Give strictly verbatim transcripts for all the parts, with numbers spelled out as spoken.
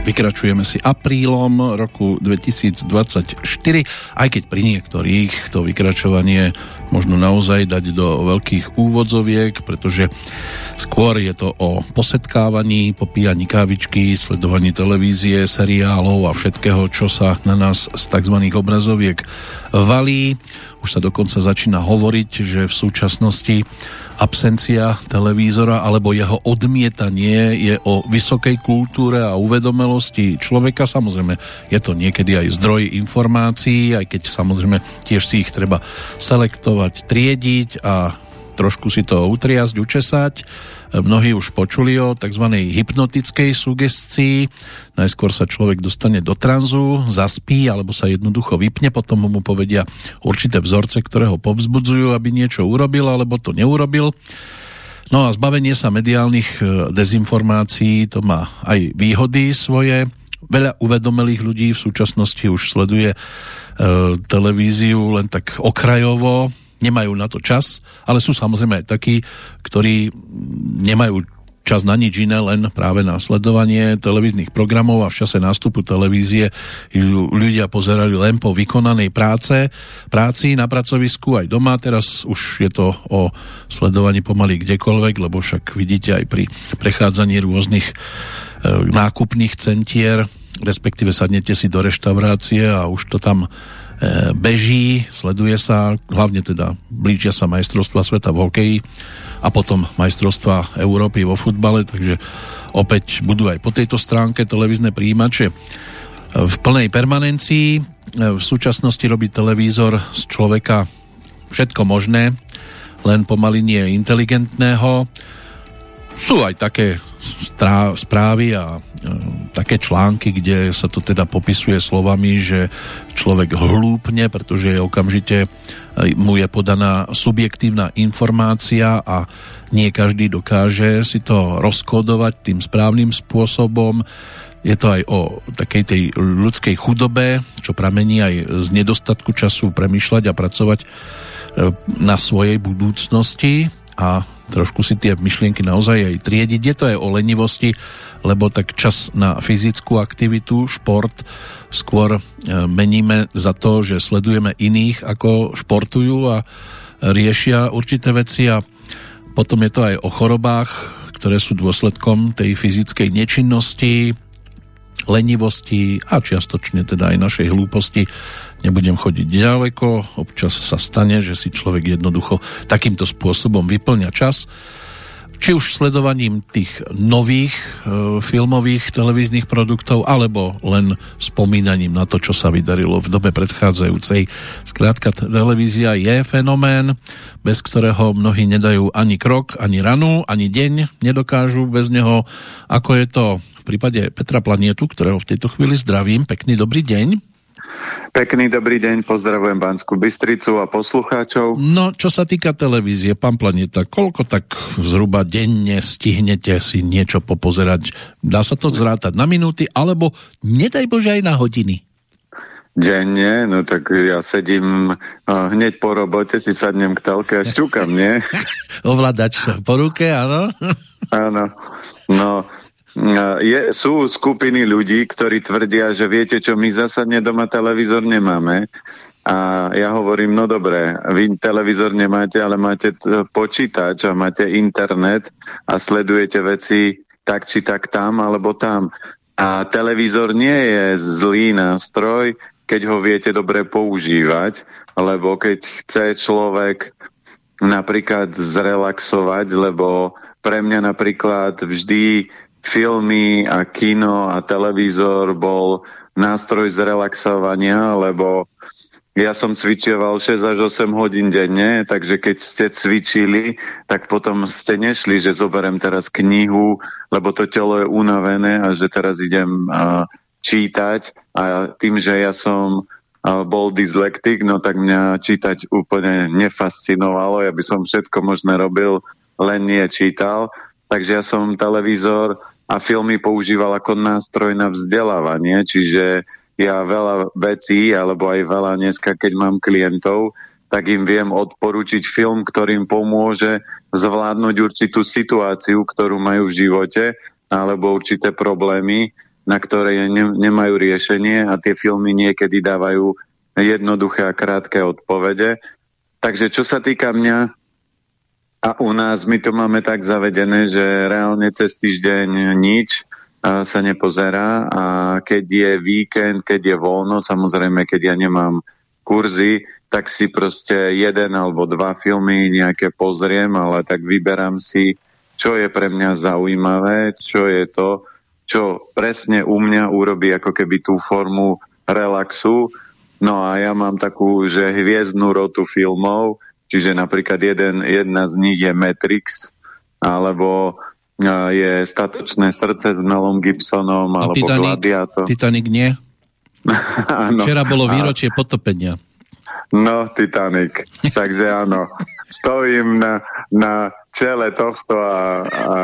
Vykračujeme si aprílom roku dvetisícdvadsaťštyri, aj keď pri niektorých to vykračovanie možno naozaj dať do veľkých úvodzoviek, pretože skôr je to o posetkávaní, popíjaní kávičky, sledovaní televízie, seriálov a všetkého, čo sa na nás z tzv. Obrazoviek valí. Už sa dokonca začína hovoriť, že v súčasnosti absencia televízora alebo jeho odmietanie je o vysokej kultúre a uvedomelosti človeka. Samozrejme, je to niekedy aj zdroj informácií, aj keď samozrejme tiež si ich treba selektovať, triediť a trošku si to utriasť, učesať. Mnohí už počuli o tzv. Hypnotickej sugestii. Najskôr sa človek dostane do tranzu, zaspí alebo sa jednoducho vypne, potom mu povedia určité vzorce, ktoré ho povzbudzujú, aby niečo urobil alebo to neurobil. No a zbavenie sa mediálnych dezinformácií, to má aj výhody svoje. Veľa uvedomelých ľudí v súčasnosti už sleduje e, televíziu len tak okrajovo, nemajú na to čas, ale sú samozrejme aj takí, ktorí nemajú čas na nič iné, len práve na sledovanie televíznych programov a v čase nástupu televízie ľudia pozerali len po vykonanej práce, práci na pracovisku aj doma. Teraz už je to o sledovaní pomaly kdekoľvek, lebo však vidíte aj pri prechádzaní rôznych e, nákupných centier, respektíve sadnete si do reštaurácie a už to tam beží, sleduje sa, hlavne teda blížia sa majstrovstvá sveta v hokeji a potom majstrovstvá Európy vo futbale, takže opäť budú aj po tejto stránke televízne prijímače v plnej permanencii. V súčasnosti robí televízor z človeka všetko možné, len pomaly nie inteligentného. Sú aj také správy a e, také články, kde sa to teda popisuje slovami, že človek hlúpne, pretože je okamžite mu je podaná subjektívna informácia a nie každý dokáže si to rozkódovať tým správnym spôsobom. Je to aj o takej tej ľudskej chudobe, čo pramení aj z nedostatku času premýšľať a pracovať e, na svojej budúcnosti a trošku si tie myšlienky naozaj aj triediť. Je to aj o lenivosti, lebo tak čas na fyzickú aktivitu, šport skôr meníme za to, že sledujeme iných, ako športujú a riešia určité veci a potom je to aj o chorobách, ktoré sú dôsledkom tej fyzickej nečinnosti, lenivosti a čiastočne teda aj našej hlúposti. Nebudem chodiť ďaleko, občas sa stane, že si človek jednoducho takýmto spôsobom vyplňa čas. Či už sledovaním tých nových e, filmových televíznych produktov, alebo len spomínaním na to, čo sa vydarilo v dobe predchádzajúcej. Skrátka, televízia je fenomén, bez ktorého mnohí nedajú ani krok, ani ranu, ani deň nedokážu bez neho. Ako je to v prípade Petra Planietu, ktorého v tejto chvíli zdravím. Pekný dobrý deň. Pekný dobrý deň, pozdravujem Banskú Bystricu a poslucháčov. No, čo sa týka televízie, pán Planieta, koľko tak zhruba denne stihnete si niečo popozerať? Dá sa to zrátať na minúty, alebo nedaj Bože aj na hodiny? Denne, no tak ja sedím uh, hneď po robote, si sadnem k telke a šťukam, nie? Ovládač po ruke, áno? Áno, no... Je, sú skupiny ľudí, ktorí tvrdia, že viete čo, my zásadne doma televízor nemáme a ja hovorím, no dobre, vy televízor nemáte, ale máte počítač a máte internet a sledujete veci tak či tak tam alebo tam a televízor nie je zlý nástroj, keď ho viete dobre používať, lebo keď chce človek napríklad zrelaxovať, lebo pre mňa napríklad vždy filmy a kino a televízor bol nástroj zrelaxovania, lebo ja som cvičieval šesť až osem hodín denne, takže keď ste cvičili, tak potom ste nešli, že zoberiem teraz knihu, lebo to telo je unavené a že teraz idem uh, čítať a tým, že ja som uh, bol dyslektik, no tak mňa čítať úplne nefascinovalo, ja by som všetko možné robil, len nie čítal, takže ja som televízor a filmy používal ako nástroj na vzdelávanie, čiže ja veľa vecí, alebo aj veľa dneska, keď mám klientov, tak im viem odporučiť film, ktorým pomôže zvládnuť určitú situáciu, ktorú majú v živote, alebo určité problémy na ktoré ne, nemajú riešenie a tie filmy niekedy dávajú jednoduché a krátke odpovede. Takže čo sa týka mňa, a u nás my to máme tak zavedené, že reálne cez týždeň nič sa nepozerá a keď je víkend, keď je voľno, samozrejme, keď ja nemám kurzy, tak si proste jeden alebo dva filmy nejaké pozriem, ale tak vyberám si, čo je pre mňa zaujímavé, čo je to, čo presne u mňa urobí ako keby tú formu relaxu. No a ja mám takú, že hviezdnu rotu filmov, čiže napríklad jeden, jedna z nich je Matrix, alebo je Statočné srdce s Melom Gibsonom, a alebo Titanic, Gladiátor. Titanic nie? Včera bolo výročie a... potopenia. No, Titanic. Takže áno, stojím na, na čele tohto a... A,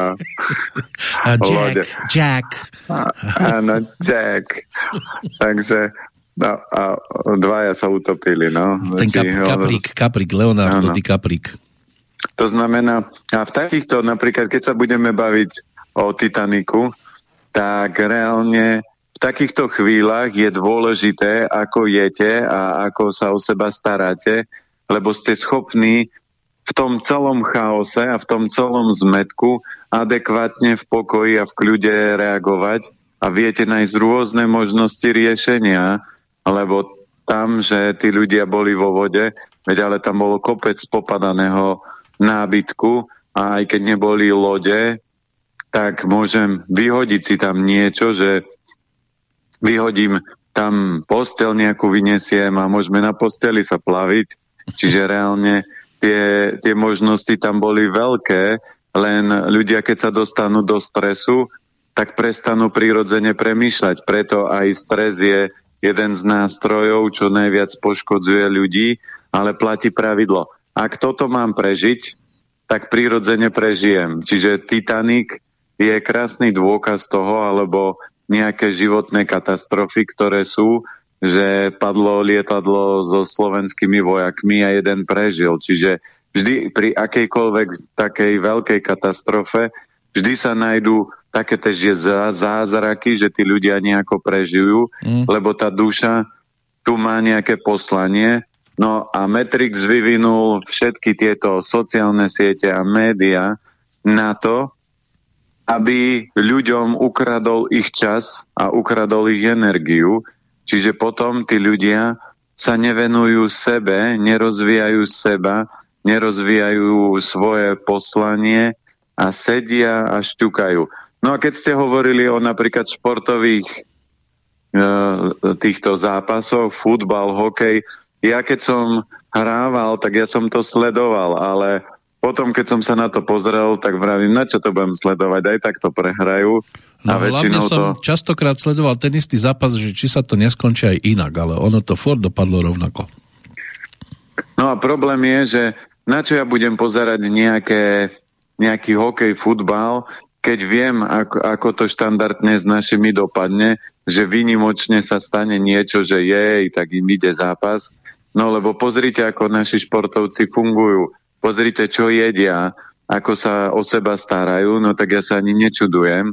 a Jack, Jack. Áno, Jack. Takže... No, a dvaja sa utopili, no. Ten kap, kaprík, kaprík, Leonardo DiCaprio. To znamená, a v takýchto, napríklad, keď sa budeme baviť o Titaniku, tak reálne v takýchto chvíľach je dôležité, ako jete a ako sa o seba staráte, lebo ste schopní v tom celom chaose a v tom celom zmetku adekvátne v pokoji a v kľude reagovať a viete nájsť rôzne možnosti riešenia, lebo tam, že tí ľudia boli vo vode, veď ale tam bolo kopec popadaného nábytku a aj keď neboli lode, tak môžem vyhodiť si tam niečo, že vyhodím tam posteľ nejakú vyniesiem a môžeme na posteli sa plaviť. Čiže reálne tie, tie možnosti tam boli veľké, len ľudia, keď sa dostanú do stresu, tak prestanú prirodzene premýšľať. Preto aj stres je jeden z nástrojov, čo najviac poškodzuje ľudí, ale platí pravidlo. Ak toto mám prežiť, tak prirodzene prežijem. Čiže Titanic je krásny dôkaz toho, alebo nejaké životné katastrofy, ktoré sú, že padlo lietadlo so slovenskými vojakmi a jeden prežil. Čiže vždy pri akejkoľvek takej veľkej katastrofe vždy sa nájdú také tež zázraky, že tí ľudia nejako prežijú, mm. lebo tá duša tu má nejaké poslanie. No a Matrix vyvinul všetky tieto sociálne siete a média na to, aby ľuďom ukradol ich čas a ukradol ich energiu. Čiže potom tí ľudia sa nevenujú sebe, nerozvíjajú seba, nerozvíjajú svoje poslanie a sedia a šťukajú. No a keď ste hovorili o napríklad športových e, týchto zápasoch, futbal, hokej, ja keď som hrával, tak ja som to sledoval, ale potom, keď som sa na to pozrel, tak vravím, na čo to budem sledovať, aj tak to prehrajú. No a hlavne som to... častokrát sledoval ten istý zápas, že či sa to neskončí aj inak, ale ono to furt dopadlo rovnako. No a problém je, že na čo ja budem pozerať nejaké, nejaký hokej, futbal, keď viem, ako, ako to štandardne s našimi dopadne, že výnimočne sa stane niečo, že jej, tak im ide zápas. No lebo pozrite, ako naši športovci fungujú. Pozrite, čo jedia, ako sa o seba starajú, no tak ja sa ani nečudujem,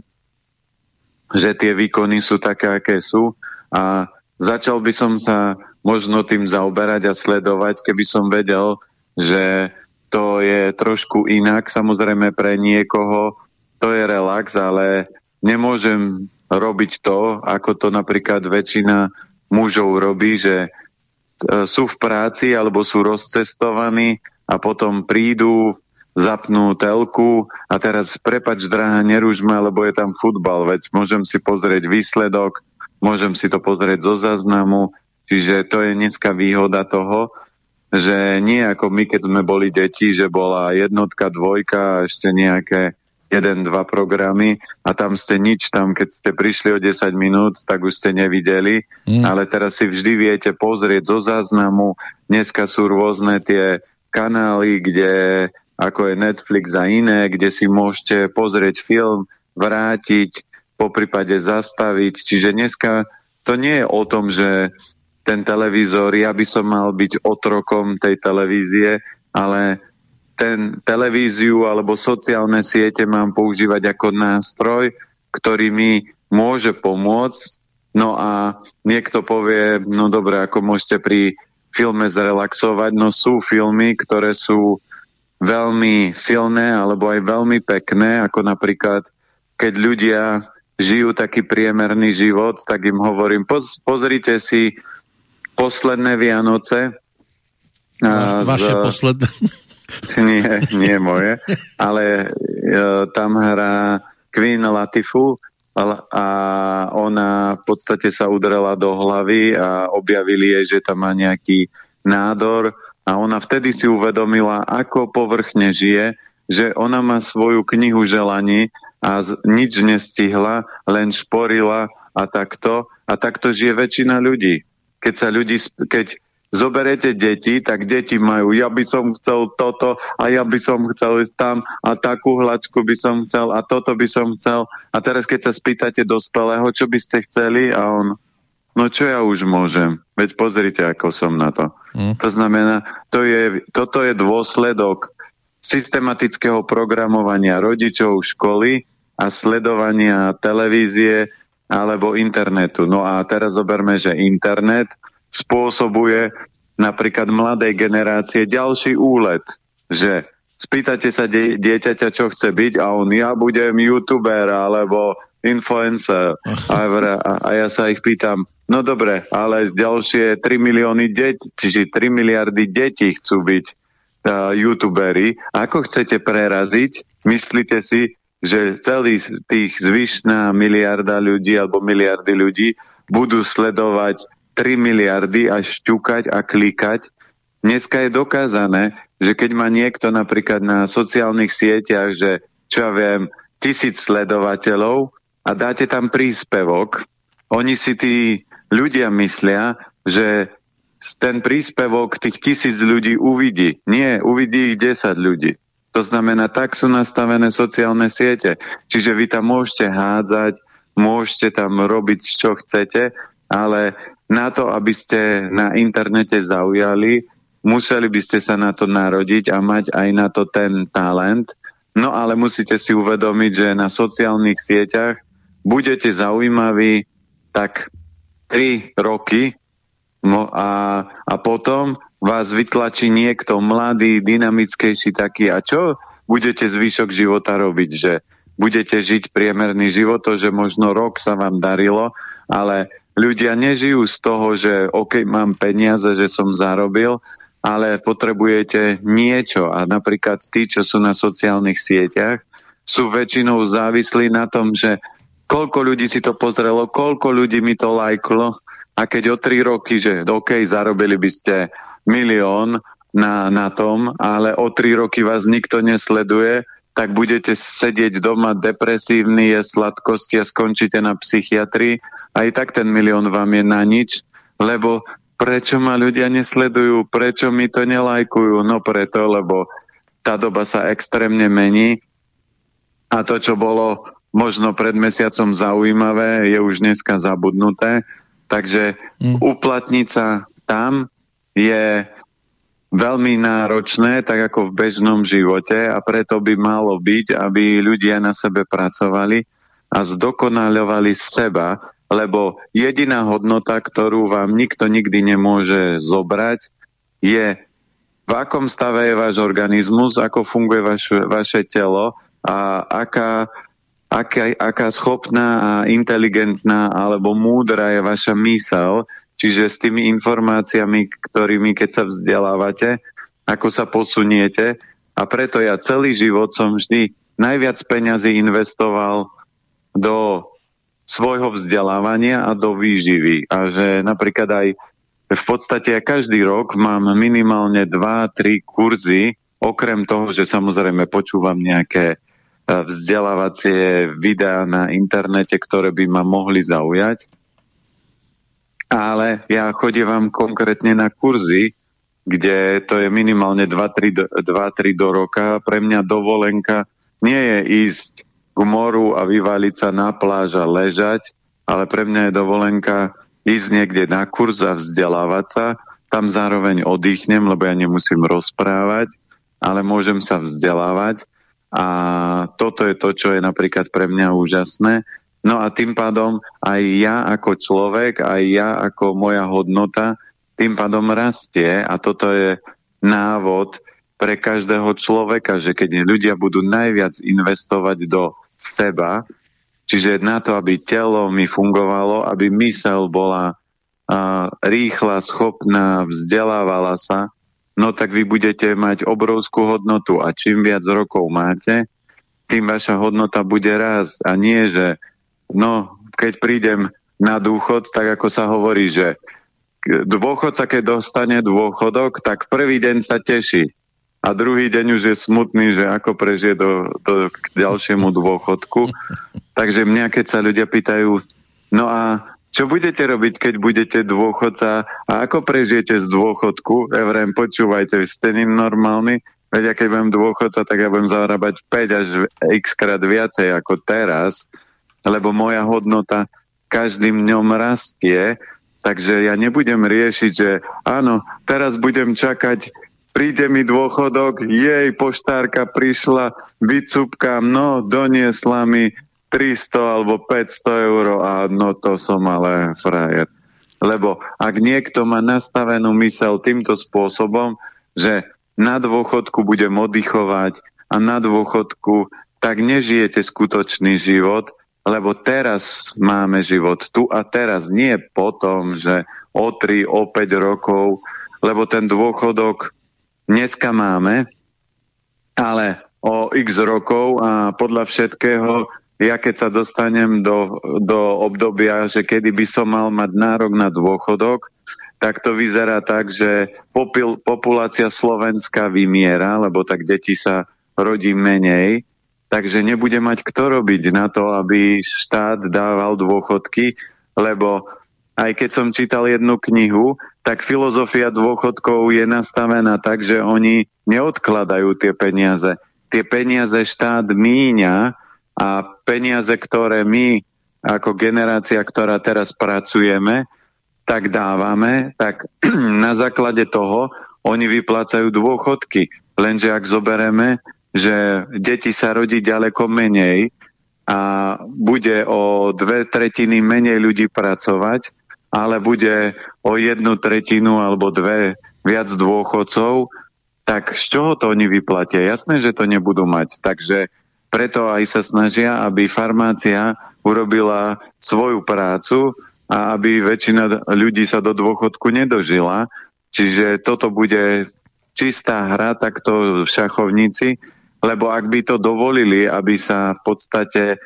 že tie výkony sú také, aké sú. A začal by som sa možno tým zaoberať a sledovať, keby som vedel, že to je trošku inak. Samozrejme pre niekoho to je relax, ale nemôžem robiť to, ako to napríklad väčšina mužov robí, že sú v práci alebo sú rozcestovaní a potom prídu, zapnú telku a teraz prepač, drahá, nerúž ma, lebo je tam futbal, veď môžem si pozrieť výsledok, môžem si to pozrieť zo záznamu, čiže to je dneska výhoda toho, že nie ako my, keď sme boli deti, že bola jednotka, dvojka a ešte nejaké jeden, dva programy a tam ste nič, tam keď ste prišli o desať minút, tak už ste nevideli, mm. ale teraz si vždy viete pozrieť zo záznamu, dneska sú rôzne tie kanály, kde ako je Netflix a iné, kde si môžete pozrieť film, vrátiť, poprípade zastaviť, čiže dneska to nie je o tom, že ten televízor, ja by som mal byť otrokom tej televízie, ale ten televíziu alebo sociálne siete mám používať ako nástroj, ktorý mi môže pomôcť. No a niekto povie, no dobre, ako môžete pri filme zrelaxovať, no sú filmy, ktoré sú veľmi silné alebo aj veľmi pekné, ako napríklad, keď ľudia žijú taký priemerný život, tak im hovorím, poz, pozrite si Posledné Vianoce. Va, vaše z, posledné? Nie, nie moje, ale e, tam hrá Queen Latifah a ona v podstate sa udrela do hlavy a objavili jej, že tam má nejaký nádor a ona vtedy si uvedomila, ako povrchne žije, že ona má svoju knihu želaní a z, nič nestihla, len šporila a takto. A takto žije väčšina ľudí. Keď sa ľudí, keď zoberete deti, tak deti majú, ja by som chcel toto a ja by som chcel ísť tam a takú hľačku by som chcel a toto by som chcel. A teraz keď sa spýtate dospelého, čo by ste chceli a on, no čo ja už môžem? Veď pozrite, ako som na to. Mm. To znamená, to je, toto je dôsledok systematického programovania rodičov školy a sledovania televízie alebo internetu. No a teraz zoberme, že internet spôsobuje napríklad mladej generácie ďalší úlet, že spýtate sa die- dieťaťa, čo chce byť a on, ja budem youtuber alebo influencer. A, a, a ja sa ich pýtam, no dobre, ale ďalšie tri milióny detí, čiže tri miliardy detí chcú byť uh, youtuberi. Ako chcete preraziť? Myslíte si, že celý tých zvyšná miliarda ľudí alebo miliardy ľudí budú sledovať tri miliardy a šťukať a klikať. Dneska je dokázané, že keď má niekto napríklad na sociálnych sieťach, že čo ja viem, tisíc sledovateľov a dáte tam príspevok, oni si tí ľudia myslia, že ten príspevok tých tisíc ľudí uvidí. Nie, uvidí ich desať ľudí. To znamená, tak sú nastavené sociálne siete. Čiže vy tam môžete hádzať, môžete tam robiť, čo chcete, ale na to, aby ste na internete zaujali, museli by ste sa na to narodiť a mať aj na to ten talent. No ale musíte si uvedomiť, že na sociálnych sieťach budete zaujímaví tak tri roky no a, a potom vás vytlačí niekto mladý, dynamickejší taký. A čo budete zvyšok života robiť? Že budete žiť priemerný život, to, že možno rok sa vám darilo, ale ľudia nežijú z toho, že OK, mám peniaze, že som zarobil, ale potrebujete niečo. A napríklad tí, čo sú na sociálnych sieťach, sú väčšinou závislí na tom, že koľko ľudí si to pozrelo, koľko ľudí mi to lajklo a keď o tri roky, že OK, zarobili by ste milión na, na tom, ale o tri roky vás nikto nesleduje, tak budete sedieť doma depresívny, je sladkosti a skončíte na psychiatrii. Aj tak ten milión vám je na nič, lebo prečo ma ľudia nesledujú, prečo mi to nelajkujú? No preto, lebo tá doba sa extrémne mení a to, čo bolo možno pred mesiacom zaujímavé, je už dneska zabudnuté. Takže mm. uplatniť sa tam je veľmi náročné, tak ako v bežnom živote a preto by malo byť, aby ľudia na sebe pracovali a zdokonaľovali seba, lebo jediná hodnota, ktorú vám nikto nikdy nemôže zobrať, je v akom stave je váš organizmus, ako funguje vaš, vaše telo a aká, aká, aká schopná a inteligentná alebo múdra je vaša myseľ. Čiže s tými informáciami, ktorými keď sa vzdelávate, ako sa posuniete. A preto ja celý život som vždy najviac peňazí investoval do svojho vzdelávania a do výživy. A že napríklad aj v podstate ja každý rok mám minimálne dva tri kurzy, okrem toho, že samozrejme počúvam nejaké vzdelávacie videá na internete, ktoré by ma mohli zaujať. Ale ja chodievam konkrétne na kurzy, kde to je minimálne dva tri do roka. Pre mňa dovolenka nie je ísť k moru a vyvaliť sa na pláž a ležať, ale pre mňa je dovolenka ísť niekde na kurz a vzdelávať sa. Tam zároveň oddychnem, lebo ja nemusím rozprávať, ale môžem sa vzdelávať. A toto je to, čo je napríklad pre mňa úžasné. No a tým pádom aj ja ako človek, aj ja ako moja hodnota tým pádom rastie a toto je návod pre každého človeka, že keď ľudia budú najviac investovať do seba, čiže na to, aby telo mi fungovalo, aby myseľ bola uh, rýchla, schopná, vzdelávala sa, no tak vy budete mať obrovskú hodnotu a čím viac rokov máte, tým vaša hodnota bude rásť a nie, že no, keď prídem na dôchod, tak ako sa hovorí, že dôchodca, keď dostane dôchodok, tak prvý deň sa teší a druhý deň už je smutný, že ako prežije do, do k ďalšiemu dôchodku. Takže mňa, keď sa ľudia pýtajú, no a čo budete robiť, keď budete dôchodca a ako prežijete z dôchodku? Ja vrem, počúvajte, vy ste normálni, veď ja keď budem dôchodca, tak ja budem zarábať päť až x krát viacej ako teraz, lebo moja hodnota každým dňom rastie, takže ja nebudem riešiť, že áno, teraz budem čakať, príde mi dôchodok, jej, poštárka prišla, vycúpkam, no, doniesla mi tristo alebo päťsto eur a no to som ale frajer. Lebo ak niekto má nastavenú myseľ týmto spôsobom, že na dôchodku budem oddychovať a na dôchodku, tak nežijete skutočný život, lebo teraz máme život tu a teraz, nie potom, že o tri, o päť rokov, lebo ten dôchodok dneska máme, ale o x rokov a podľa všetkého, ja keď sa dostanem do, do obdobia, že kedy by som mal mať nárok na dôchodok, tak to vyzerá tak, že popul, populácia Slovenska vymiera, lebo tak deti sa rodí menej, takže nebude mať kto robiť na to, aby štát dával dôchodky, lebo aj keď som čítal jednu knihu, tak filozofia dôchodkov je nastavená tak, že oni neodkladajú tie peniaze. Tie peniaze štát míňa a peniaze, ktoré my ako generácia, ktorá teraz pracujeme, tak dávame, tak na základe toho oni vyplácajú dôchodky. Lenže ak zobereme, že deti sa rodí ďaleko menej a bude o dve tretiny menej ľudí pracovať, ale bude o jednu tretinu alebo dve viac dôchodcov, tak z čoho to oni vyplatia? Jasné, že to nebudú mať. Takže preto aj sa snažia, aby farmácia urobila svoju prácu a aby väčšina ľudí sa do dôchodku nedožila. Čiže toto bude čistá hra, takto šachovníci, lebo ak by to dovolili, aby sa v podstate e,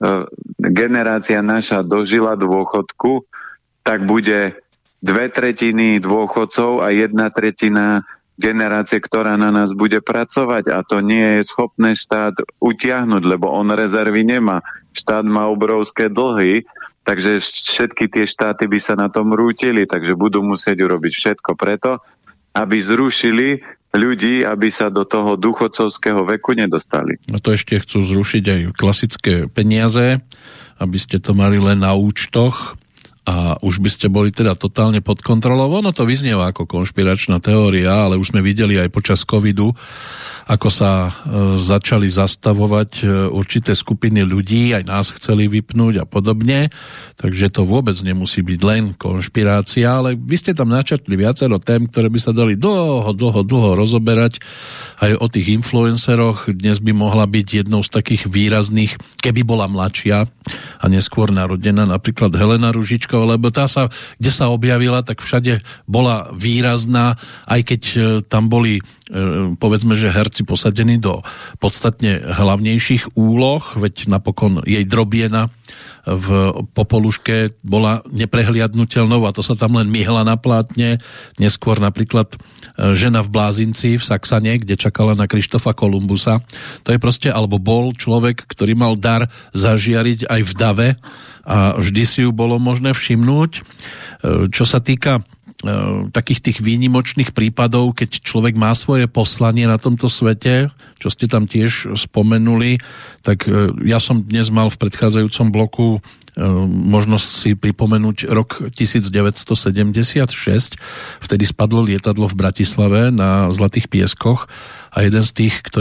generácia naša dožila dôchodku, tak bude dve tretiny dôchodcov a jedna tretina generácie, ktorá na nás bude pracovať a to nie je schopné štát utiahnuť, lebo on rezervy nemá. Štát má obrovské dlhy, takže všetky tie štáty by sa na tom rútili, takže budú musieť urobiť všetko preto, aby zrušili ľudí, aby sa do toho dôchodcovského veku nedostali. No to ešte chcú zrušiť aj klasické peniaze, aby ste to mali len na účtoch a už by ste boli teda totálne pod kontrolou. Ono to vyznieva ako konšpiračná teória, ale už sme videli aj počas covidu, ako sa e, začali zastavovať e, určité skupiny ľudí, aj nás chceli vypnúť a podobne, takže to vôbec nemusí byť len konšpirácia, ale vy ste tam načrtli viacero tém, ktoré by sa dali dlho, dlho, dlho rozoberať. Aj o tých influenceroch dnes by mohla byť jednou z takých výrazných, keby bola mladšia a neskôr narodená, napríklad Helena Ružičková, lebo tá sa, kde sa objavila, tak všade bola výrazná, aj keď e, tam boli povedzme, že herci posadení do podstatne hlavnejších úloh, veď napokon jej drobiena v Popoluške bola neprehliadnutelnou a to sa tam len myhla na plátne. Neskôr napríklad Žena v blázinci v Saxane, kde čakala na Krištofa Kolumbusa. To je proste, alebo bol človek, ktorý mal dar zažiariť aj v dave a vždy si ju bolo možné všimnúť. Čo sa týka takých tých výnimočných prípadov, keď človek má svoje poslanie na tomto svete, čo ste tam tiež spomenuli, tak ja som dnes mal v predchádzajúcom bloku možnosť si pripomenúť rok devätnásťsedemdesiatšesť. Vtedy spadlo lietadlo v Bratislave na Zlatých pieskoch a jeden z tých, ktorý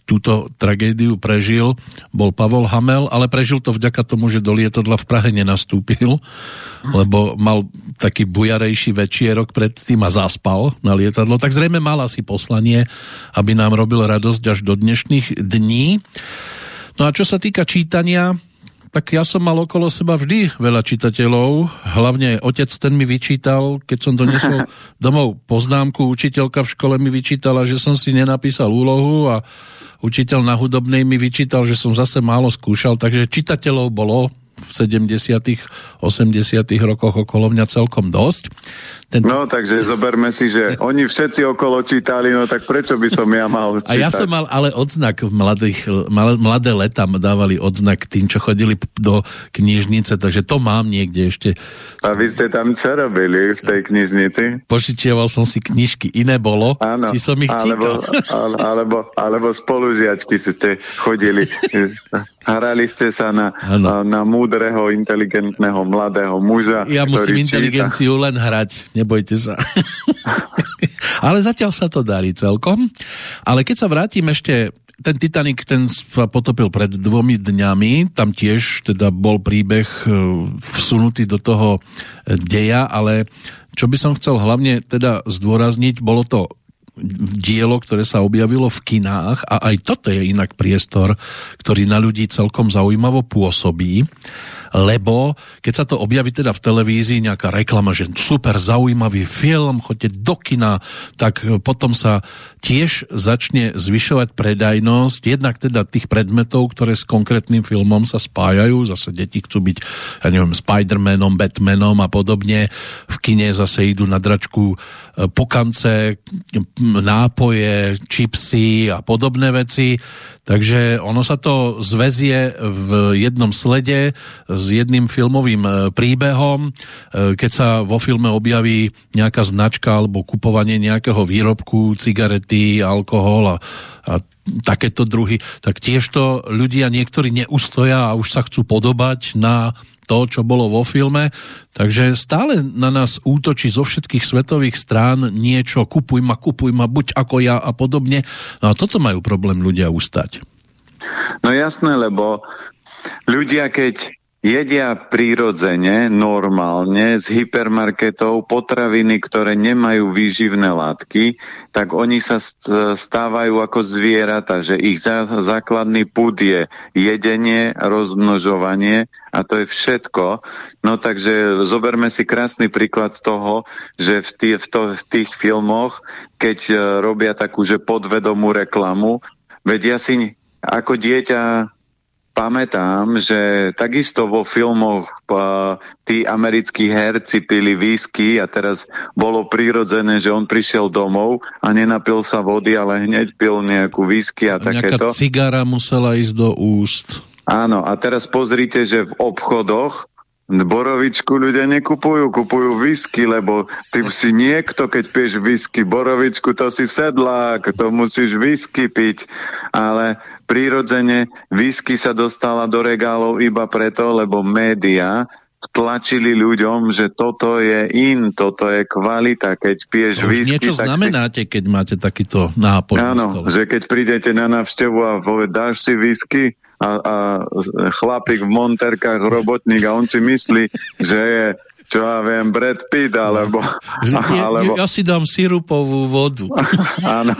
túto tragédiu prežil, bol Pavol Hamel, ale prežil to vďaka tomu, že do lietadla v Prahe nenastúpil, lebo mal taký bujarejší večierok predtým a zaspal na lietadlo, tak zrejme mal asi poslanie, aby nám robil radosť až do dnešných dní. No a čo sa týka čítania, tak ja som mal okolo seba vždy veľa čitateľov, hlavne otec ten mi vyčítal, keď som donesol domov poznámku, učiteľka v škole mi vyčítala, že som si nenapísal úlohu a učiteľ na hudobnej mi vyčítal, že som zase málo skúšal, takže čitateľov bolo v sedemdesiatych, osemdesiatych rokoch okolo mňa celkom dosť. Ten... No, takže zoberme si, že oni všetci okolo čítali, no tak prečo by som ja mal čítať? A ja som mal ale odznak v mladých, mladé leta dávali odznak tým, čo chodili do knižnice, takže to mám niekde ešte. A vy ste tam čo robili v tej knižnici? Požičiaval som si knižky, iné bolo, áno, či som ich alebo, čítal. Alebo, alebo spolužiačky ste chodili, hrali ste sa na, na múdreho, inteligentného, mladého muža. Ja musím inteligenciu číta. Len hrať, nebojte sa. Ale zatiaľ sa to darí celkom. Ale keď sa vrátim ešte, ten Titanic, ten sa potopil pred dvomi dňami, tam tiež teda bol príbeh vsunutý do toho deja, ale čo by som chcel hlavne teda zdôrazniť, bolo to dielo, ktoré sa objavilo v kinách a aj toto je inak priestor, ktorý na ľudí celkom zaujímavo pôsobí, lebo keď sa to objaví teda v televízii nejaká reklama, že super zaujímavý film, choďte do kina, tak potom sa tiež začne zvyšovať predajnosť, jednak teda tých predmetov, ktoré s konkrétnym filmom sa spájajú, zase deti chcú byť, ja neviem, Spider-Manom, Batmanom a podobne, v kine zase idú na dračku pukance, nápoje, čipsy a podobné veci, takže ono sa to zväzie v jednom slede s jedným filmovým príbehom. Keď sa vo filme objaví nejaká značka alebo kupovanie nejakého výrobku, cigarety, alkohol a, a takéto druhy, tak tiež to ľudia niektorí neustoja a už sa chcú podobať na to, čo bolo vo filme. Takže stále na nás útočí zo všetkých svetových strán niečo, kupuj ma, kupuj ma, buď ako ja a podobne. No a toto majú problém ľudia ustať. No jasné, lebo ľudia, keď jedia prirodzene, normálne, z hypermarketov potraviny, ktoré nemajú výživné látky, tak oni sa stávajú ako zvieratá, že ich základný pud je jedenie, rozmnožovanie a to je všetko. No takže zoberme si krásny príklad toho, že v, tých, v, to, v tých filmoch, keď robia takú, že podvedomú reklamu, veď ja si ako dieťa pamätám, že takisto vo filmoch uh, tí americkí herci pili whisky a teraz bolo prirodzené, že on prišiel domov a nenapil sa vody, ale hneď pil nejakú whisky a, a takéto. Nejaká cigara musela ísť do úst. Áno, a teraz pozrite, že v obchodoch borovičku ľudia nekupujú, kupujú whisky, lebo ty si niekto, keď piješ whisky, borovičku, to si sedlák, to musíš whisky piť, ale prirodzene whisky sa dostala do regálov iba preto, lebo médiá tlačili ľuďom, že toto je in, toto je kvalita, keď piješ whisky. Niečo tak znamenáte, si... keď máte takýto nápoj. Áno, že keď prídete na návštevu a poved, dáš si whisky a, a chlapík v monterkách, robotník a on si myslí, že je čo ja viem, Brad Pitt, alebo... Ja, alebo... ja si dám sirupovú vodu. Áno.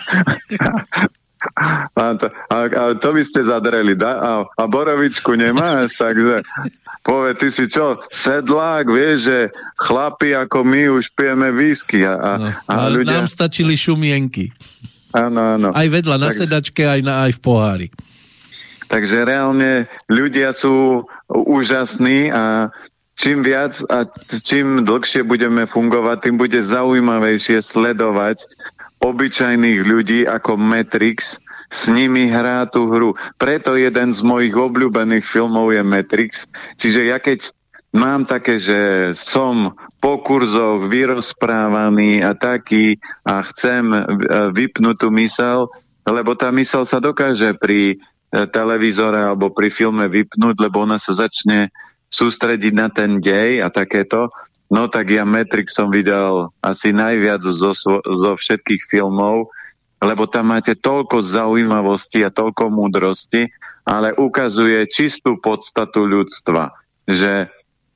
A to, a, a to by ste zadreli, da? A, a borovičku nemáš, takže povie, ty si čo, sedlák, vieš, že chlapi ako my už pijeme whisky. A, a, no, a ľudia... Nám stačili šumienky. Áno, áno. Aj vedľa, na tak... sedačke, aj, na, aj v pohári. Takže reálne ľudia sú úžasní a čím viac a čím dlhšie budeme fungovať, tým bude zaujímavejšie sledovať obyčajných ľudí ako Matrix, s nimi hrá tú hru. Preto jeden z mojich obľúbených filmov je Matrix. Čiže ja keď mám také, že som po kurzoch vyrozprávaný a taký a chcem vypnúť tú myseľ, lebo tá myseľ sa dokáže pri televízore alebo pri filme vypnúť, lebo ona sa začne sústrediť na ten dej a takéto. No tak ja Matrix som videl asi najviac zo, zo všetkých filmov lebo tam máte toľko zaujímavosti a toľko múdrosti, ale ukazuje čistú podstatu ľudstva, že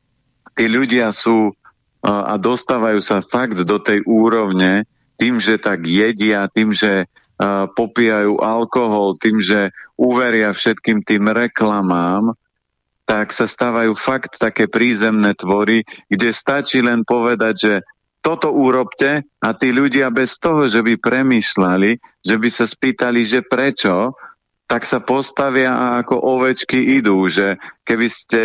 tí ľudia sú a dostávajú sa fakt do tej úrovne tým, že tak jedia, tým, že popíjajú alkohol, tým, že uveria všetkým tým reklamám, tak sa stávajú fakt také prízemné tvory, kde stačí len povedať, že toto urobte a tí ľudia bez toho, že by premýšľali, že by sa spýtali, že prečo, tak sa postavia a ako ovečky idú, že keby ste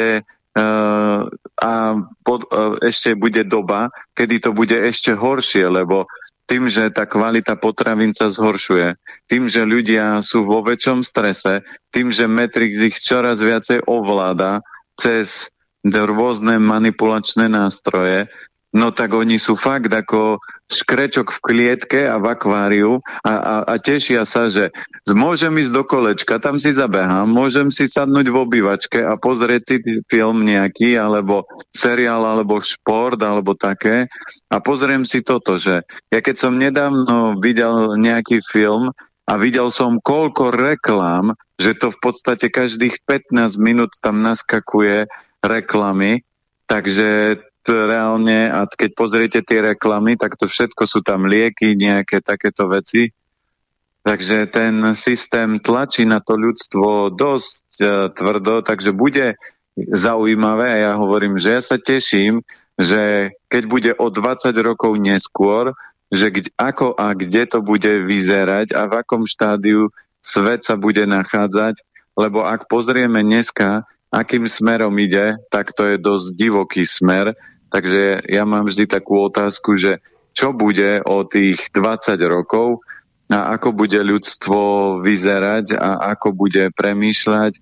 uh, a pod, uh, ešte bude doba, kedy to bude ešte horšie, lebo tým, že tá kvalita potravín sa zhoršuje, tým, že ľudia sú vo väčšom strese, tým, že Matrix ich čoraz viacej ovláda cez rôzne manipulačné nástroje, no tak oni sú fakt ako škrečok v klietke a v akváriu a, a, a tešia sa, že môžem ísť do kolečka, tam si zabehám, môžem si sadnúť v obývačke a pozrieť si film nejaký, alebo seriál, alebo šport, alebo také a pozriem si toto, že ja keď som nedávno videl nejaký film a videl som koľko reklám, že to v podstate každých pätnásť minút tam naskakuje reklamy, takže reálne, a keď pozriete tie reklamy, tak to všetko sú tam lieky, nejaké takéto veci. Takže ten systém tlačí na to ľudstvo dosť uh, tvrdo, takže bude zaujímavé a ja hovorím, že ja sa teším, že keď bude o dvadsať rokov neskôr, že kde, ako a kde to bude vyzerať a v akom štádiu svet sa bude nachádzať, lebo ak pozrieme dneska, akým smerom ide, tak to je dosť divoký smer. Takže ja mám vždy takú otázku, že čo bude o tých dvadsať rokov a ako bude ľudstvo vyzerať a ako bude premýšľať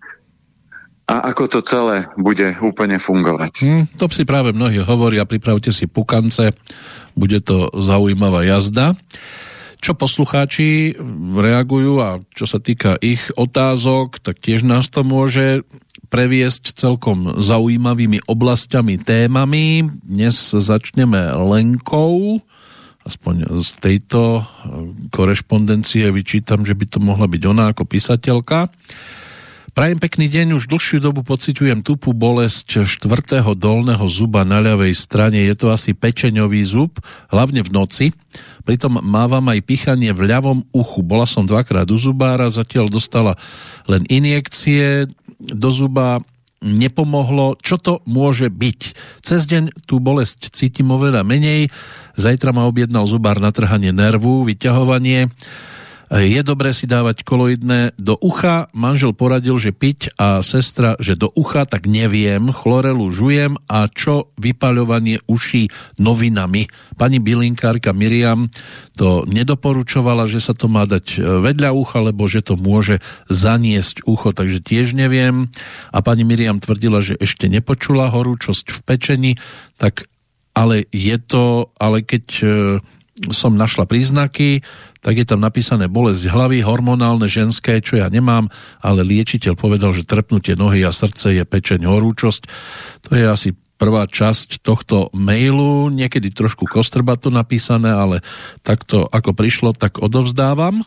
a ako to celé bude úplne fungovať. Hmm, to si práve mnohí hovoria, pripravte si pukance, bude to zaujímavá jazda. Čo poslucháči reagujú a čo sa týka ich otázok, tak tiež nás to môže previesť celkom zaujímavými oblastiami, témami. Dnes začneme Lenkou. Aspoň z tejto korešpondencie vyčítam, že by to mohla byť ona ako písateľka. Prajem pekný deň, už dlhšiu dobu pociťujem tupú bolesť štvrtého dolného zuba na ľavej strane. Je to asi pečeňový zub, hlavne v noci. Pritom mávam aj pichanie v ľavom uchu. Bola som dvakrát u zubára, zatiaľ dostala len injekcie do zuba, nepomohlo. Čo to môže byť? Cez deň tú bolesť cítim oveľa menej. Zajtra ma objednal zubár na trhanie nervu, vyťahovanie. Je dobré si dávať koloidné do ucha. Manžel poradil, že piť a sestra, že do ucha, tak neviem. Chlorelu žujem a čo vypaľovanie uší novinami. Pani bylinkárka Miriam to nedoporučovala, že sa to má dať vedľa ucha, lebo že to môže zaniesť ucho, takže tiež neviem. A pani Miriam tvrdila, že ešte nepočula horúčosť v pečení, tak ale je to, ale keď som našla príznaky, tak je tam napísané bolesť hlavy, hormonálne, ženské, čo ja nemám, ale liečiteľ povedal, že trpnutie nohy a srdce je pečeň, horúčosť. To je asi prvá časť tohto mailu, niekedy trošku kostrbato napísané, ale takto ako prišlo, tak odovzdávam.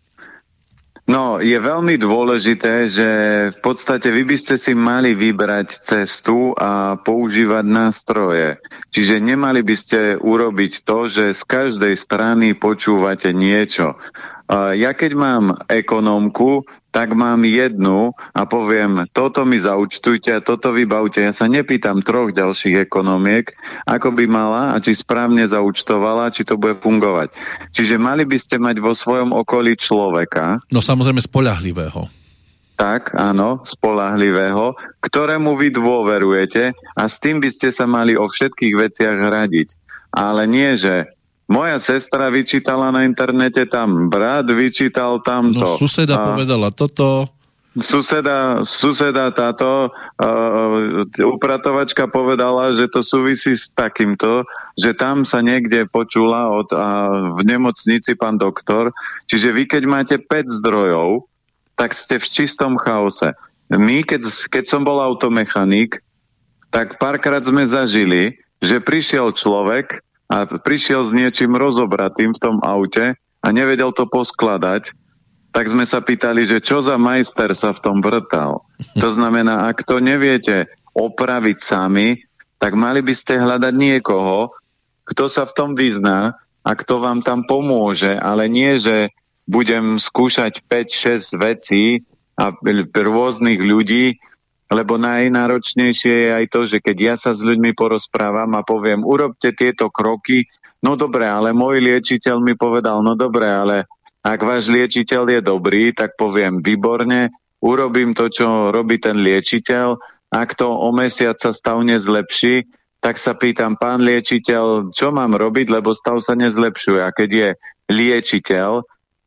No, je veľmi dôležité, že v podstate vy by ste si mali vybrať cestu a používať nástroje. Čiže nemali by ste urobiť to, že z každej strany počúvate niečo. Ja keď mám ekonómku, tak mám jednu a poviem, toto mi zaučtujte a toto vybavte. Ja sa nepýtam troch ďalších ekonómiek, ako by mala a či správne zaučtovala, či to bude fungovať. Čiže mali by ste mať vo svojom okolí človeka. No samozrejme spoľahlivého. Tak, áno, spoľahlivého, ktorému vy dôverujete a s tým by ste sa mali o všetkých veciach radiť. Ale nie, že moja sestra vyčítala na internete tam, brat vyčítal tamto. No suseda a povedala toto. Suseda, suseda táto uh, upratovačka povedala, že to súvisí s takýmto, že tam sa niekde počula od, uh, v nemocnici pán doktor. Čiže vy keď máte päť zdrojov, tak ste v čistom chaose. My, keď, keď som bol automechanik, tak párkrát sme zažili, že prišiel človek a prišiel s niečím rozobratým v tom aute a nevedel to poskladať, tak sme sa pýtali, že čo za majster sa v tom vrtal. To znamená, ak to neviete opraviť sami, tak mali by ste hľadať niekoho, kto sa v tom vyzná a kto vám tam pomôže, ale nie, že budem skúšať päť šesť vecí a rôznych ľudí, lebo najnáročnejšie je aj to, že keď ja sa s ľuďmi porozprávam a poviem, urobte tieto kroky, no dobre, ale môj liečiteľ mi povedal, no dobre, ale ak váš liečiteľ je dobrý, tak poviem, výborne, urobím to, čo robí ten liečiteľ. Ak to o mesiac sa stav nezlepší, tak sa pýtam, pán liečiteľ, čo mám robiť, lebo stav sa nezlepšuje. A keď je liečiteľ,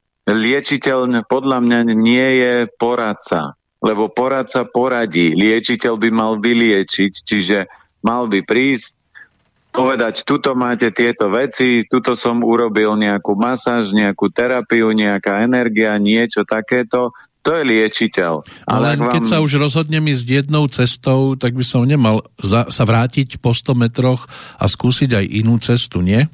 liečiteľ podľa mňa nie je poradca, lebo poradca poradí. Liečiteľ by mal vyliečiť, čiže mal by prísť, povedať, tuto máte tieto veci, tuto som urobil nejakú masáž, nejakú terapiu, nejaká energia, niečo takéto. To je liečiteľ. Ale len vám... keď sa už rozhodnem ísť jednou cestou, tak by som nemal za, sa vrátiť po sto metroch a skúsiť aj inú cestu, nie?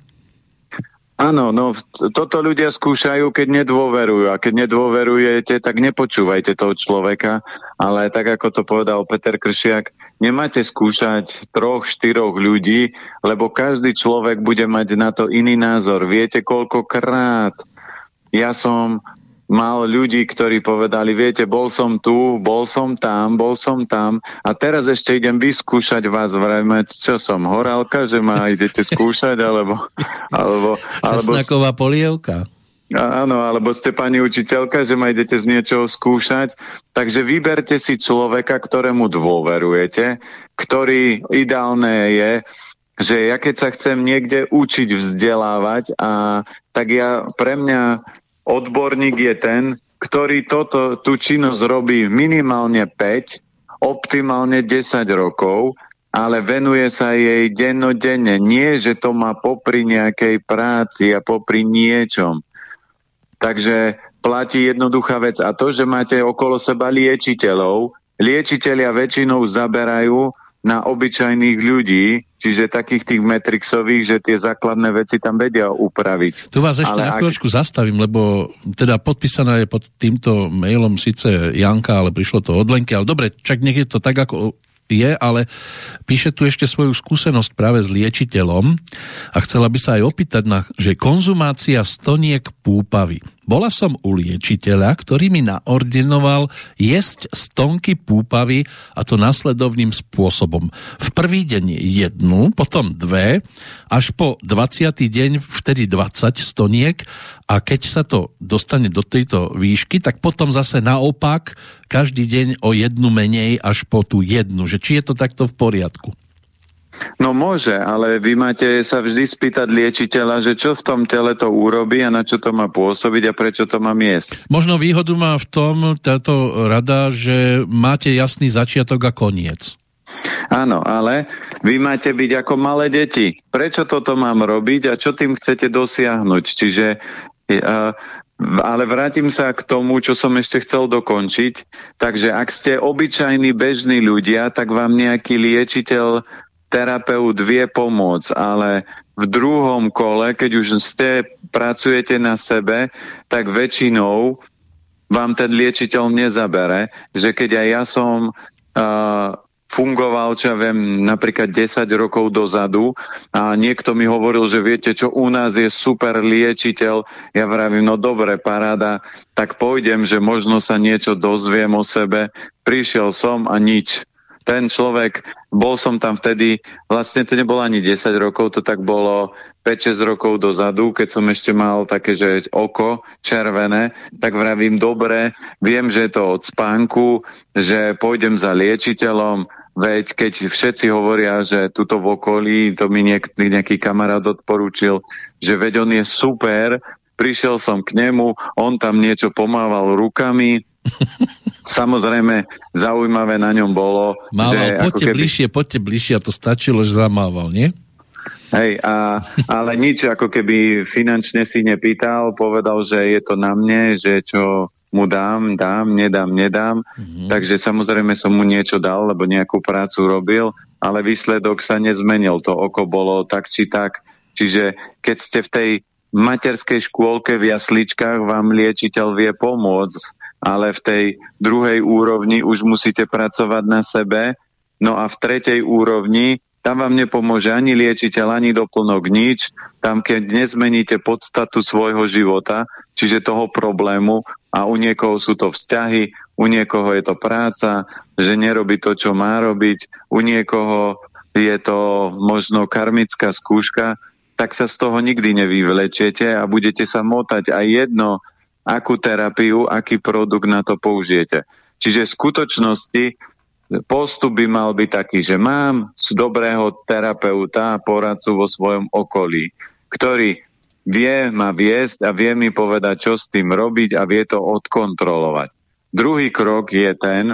Áno, no toto ľudia skúšajú, keď nedôverujú. A keď nedôverujete, tak nepočúvajte toho človeka. Ale tak, ako to povedal Peter Kršiak, nemáte skúšať troch, štyroch ľudí, lebo každý človek bude mať na to iný názor. Viete, koľkokrát ja som mal ľudí, ktorí povedali, viete, bol som tu, bol som tam, bol som tam a teraz ešte idem vyskúšať vás vrajme, čo som, horálka, že ma idete skúšať, alebo... alebo Cesnaková alebo, polievka. Áno, alebo ste pani učiteľka, že ma idete z niečoho skúšať. Takže vyberte si človeka, ktorému dôverujete, ktorý ideálne je, že ja keď sa chcem niekde učiť, vzdelávať, a tak ja, pre mňa odborník je ten, ktorý toto, tú činnosť robí minimálne päť, optimálne desať rokov, ale venuje sa jej dennodenne. Nie, že to má popri nejakej práci a popri niečom. Takže platí jednoduchá vec. A to, že máte okolo seba liečiteľov, liečitelia väčšinou zaberajú na obyčajných ľudí, čiže takých tých Matrixových, že tie základné veci tam vedia upraviť. Tu vás ešte ale na chvíľočku ak... zastavím, lebo teda podpísaná je pod týmto mailom síce Janka, ale prišlo to od Lenky, ale dobre, čak nech je to tak, ako je, ale píše tu ešte svoju skúsenosť práve s liečiteľom a chcela by sa aj opýtať na, že konzumácia stoniek púpavy. Bola som u liečiteľa, ktorý mi naordinoval jesť stonky púpavy, a to nasledovným spôsobom. V prvý deň jednu, potom dve, až po dvadsiaty deň vtedy dvadsať stoniek, a keď sa to dostane do tejto výšky, tak potom zase naopak každý deň o jednu menej až po tú jednu. Že či je to takto v poriadku? No môže, ale vy máte sa vždy spýtať liečiteľa, že čo v tom tele to urobí a na čo to má pôsobiť a prečo to má jesť. Možno výhodu má v tom táto rada, že máte jasný začiatok a koniec. Áno, ale vy máte byť ako malé deti. Prečo toto mám robiť a čo tým chcete dosiahnuť? Čiže, uh, ale vrátim sa k tomu, čo som ešte chcel dokončiť. Takže ak ste obyčajní bežní ľudia, tak vám nejaký liečiteľ, terapeut vie pomôcť, ale v druhom kole, keď už ste, pracujete na sebe, tak väčšinou vám ten liečiteľ nezabere, že keď aj ja som uh, fungoval, čo ja viem, napríklad desať rokov dozadu a niekto mi hovoril, že viete čo, u nás je super liečiteľ, ja vravím, no dobre, paráda, tak pôjdem, že možno sa niečo dozviem o sebe, prišiel som a nič. Ten človek, bol som tam vtedy, vlastne to nebolo ani desať rokov, to tak bolo päť šesť rokov dozadu, keď som ešte mal také, že oko červené, tak vravím, dobre, viem, že je to od spánku, že pôjdem za liečiteľom, veď keď všetci hovoria, že tuto v okolí, to mi niek- nejaký kamarát odporúčil, že veď on je super, prišiel som k nemu, on tam niečo pomával rukami. Samozrejme, zaujímavé na ňom bolo, Mával, že... poďte keby... bližšie, poďte bližšie, a to stačilo, že zamával, nie? Hej, a, ale nič, ako keby finančne si nepýtal, povedal, že je to na mne, že čo mu dám, dám, nedám, nedám. Mm-hmm. Takže samozrejme som mu niečo dal, lebo nejakú prácu robil, ale výsledok sa nezmenil. To oko bolo tak či tak. Čiže keď ste v tej materskej škôlke v jasličkách vám liečiteľ vie pomôcť, ale v tej druhej úrovni už musíte pracovať na sebe. No a v tretej úrovni tam vám nepomôže ani liečiteľ, ani doplnok, nič. Tam, keď nezmeníte podstatu svojho života, čiže toho problému, a u niekoho sú to vzťahy, u niekoho je to práca, že nerobí to, čo má robiť, u niekoho je to možno karmická skúška, tak sa z toho nikdy nevyvlečiete a budete sa motať aj jedno, akú terapiu, aký produkt na to použijete. Čiže v skutočnosti postup by mal byť taký, že mám dobrého terapeuta a poradcu vo svojom okolí, ktorý vie ma viesť a vie mi povedať, čo s tým robiť a vie to odkontrolovať. Druhý krok je ten,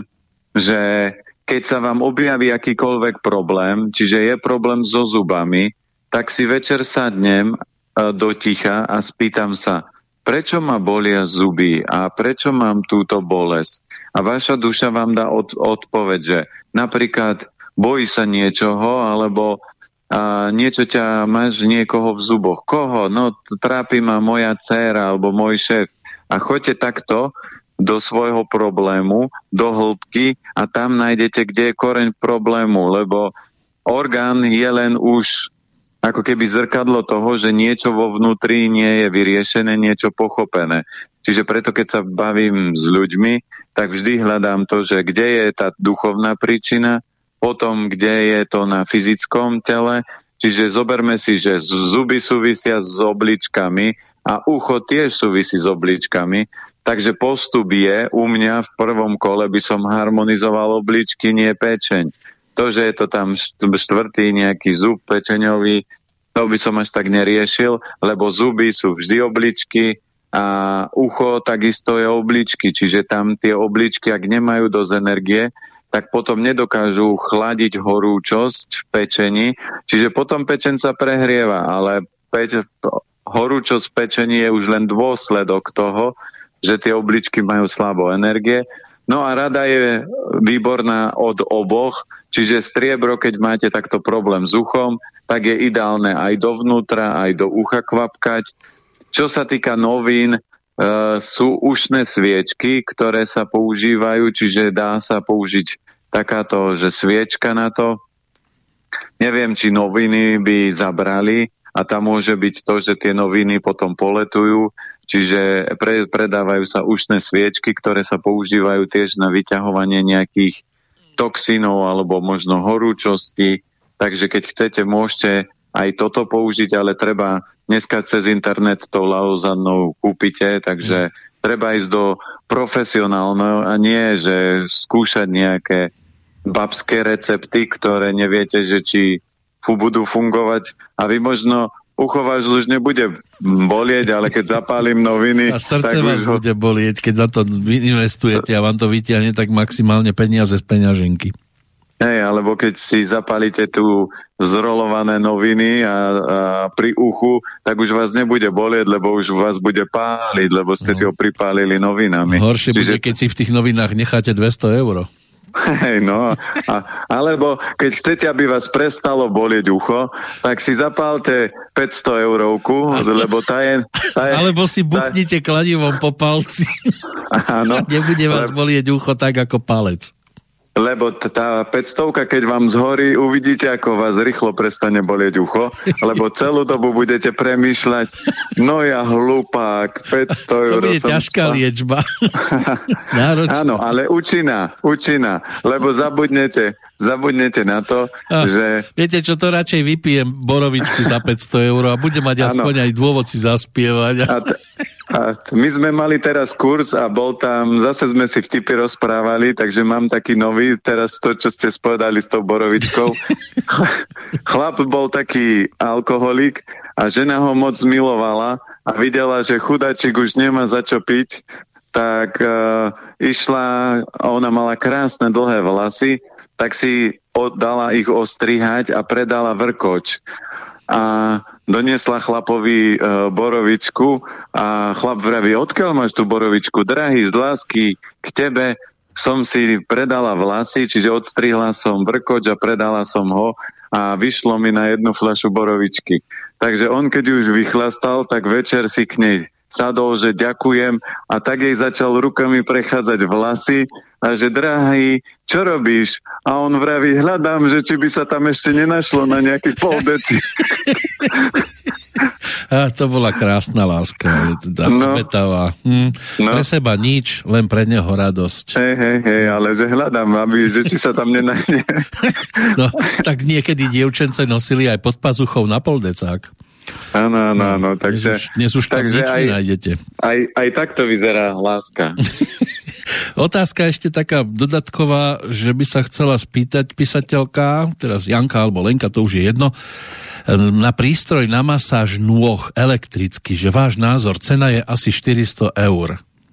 že keď sa vám objaví akýkoľvek problém, čiže je problém so zubami, tak si večer sadnem do ticha a spýtam sa, prečo ma bolia zuby a prečo mám túto bolesť? A vaša duša vám dá od, odpoveď, že napríklad bojí sa niečoho, alebo a, niečo ťa, máš niekoho v zuboch. Koho? No trápi ma moja dcéra alebo môj šéf. A choďte takto do svojho problému, do hĺbky a tam nájdete, kde je koreň problému, lebo orgán je len už ako keby zrkadlo toho, že niečo vo vnútri nie je vyriešené, niečo pochopené. Čiže preto, keď sa bavím s ľuďmi, tak vždy hľadám to, že kde je tá duchovná príčina, potom kde je to na fyzickom tele. Čiže zoberme si, že zuby súvisia s obličkami a ucho tiež súvisí s obličkami. Takže postup je, u mňa v prvom kole by som harmonizoval obličky, nie pečeň. To, že je to tam štvrtý nejaký zub pečeňový, to by som až tak neriešil, lebo zuby sú vždy obličky a ucho takisto je obličky, čiže tam tie obličky, ak nemajú dosť energie, tak potom nedokážu chladiť horúčosť v pečení, čiže potom pečeň sa prehrieva, ale peč- horúčosť v pečení je už len dôsledok toho, že tie obličky majú slabo energie. No a rada je výborná od oboch, čiže striebro, keď máte takto problém s uchom, tak je ideálne aj dovnútra, aj do ucha kvapkať. Čo sa týka novín, e, sú ušné sviečky, ktoré sa používajú, čiže dá sa použiť takáto, že sviečka na to. Neviem, či noviny by zabrali a tam môže byť to, že tie noviny potom poletujú, čiže pre, predávajú sa ušné sviečky, ktoré sa používajú tiež na vyťahovanie nejakých toxínov alebo možno horúčosti. Takže keď chcete, môžete aj toto použiť, ale treba dneska cez internet tou lauzannou kúpite, takže mm. treba ísť do profesionálneho a nie, že skúšať nejaké babské recepty, ktoré neviete, že či budú fungovať a vy možno ucho vás už nebude bolieť, ale keď zapálim noviny... A srdce vás ho... bude bolieť, keď za to investujete a vám to vytiahne tak maximálne peniaze z peňaženky. Hej, alebo keď si zapálite tu zrolované noviny a, a pri uchu, tak už vás nebude bolieť, lebo už vás bude páliť, lebo ste no. si ho pripálili novinami. Horšie Čiže... bude, keď si v tých novinách necháte dvesto eur. Hej, no. A, alebo keď chcete, aby vás prestalo bolieť ucho, tak si zapálte päťsto eurovku, lebo tá je... Tá je alebo si buchnite tá... kladivom po palci. Áno. Nebude vás lebo... bolieť ucho tak ako palec. Lebo tá päťstovka, keď vám zhorí, uvidíte, ako vás rýchlo prestane bolieť ucho, lebo celú dobu budete premýšľať, no ja hlupák, päťsto eur. To bude ťažká liečba. Áno, ale účinná, účinná, lebo zabudnete, zabudnete na to, a, že... Viete čo, to radšej vypijem borovičku za päťsto eur a budem mať aspoň aj dôvod si zaspievať. A, t- a t- my sme mali teraz kurz a bol tam, zase sme si vtipy rozprávali, takže mám taký nový, teraz to, čo ste spovedali s tou borovičkou. Chlap bol taký alkoholik a žena ho moc milovala a videla, že chudáčik už nemá za čo piť, tak uh, išla, ona mala krásne dlhé vlasy, tak si dala ich ostrihať a predala vrkoč. A doniesla chlapovi e, borovičku a chlap vraví, odkiaľ máš tú borovičku? Drahý, z lásky k tebe som si predala vlasy, čiže odstrihla som vrkoč a predala som ho a vyšlo mi na jednu fľašu borovičky. Takže on, keď už vychlastal, tak večer si k nej sadol, že ďakujem a tak jej začal rukami prechádzať vlasy a že drahý, čo robíš? A on vraví, hľadám, že či by sa tam ešte nenašlo na nejaký pol deci. A to bola krásna láska, teda no, obetavá. Hm, no. Pre seba nič, len pre neho radosť. Hej, hej, hej, ale že hľadám, aby, že či sa tam nenájde. No, tak niekedy dievčence nosili aj pod pazuchou na poldecák. Áno, áno, áno. Takže, dnes už tam takže nič aj, nenájdete. Aj, aj takto vyzerá láska. Otázka ešte taká dodatková, že by sa chcela spýtať písateľka, teraz Janka alebo Lenka, to už je jedno, na prístroj na masáž nôh elektrický, že váš názor, cena je asi štyristo eur.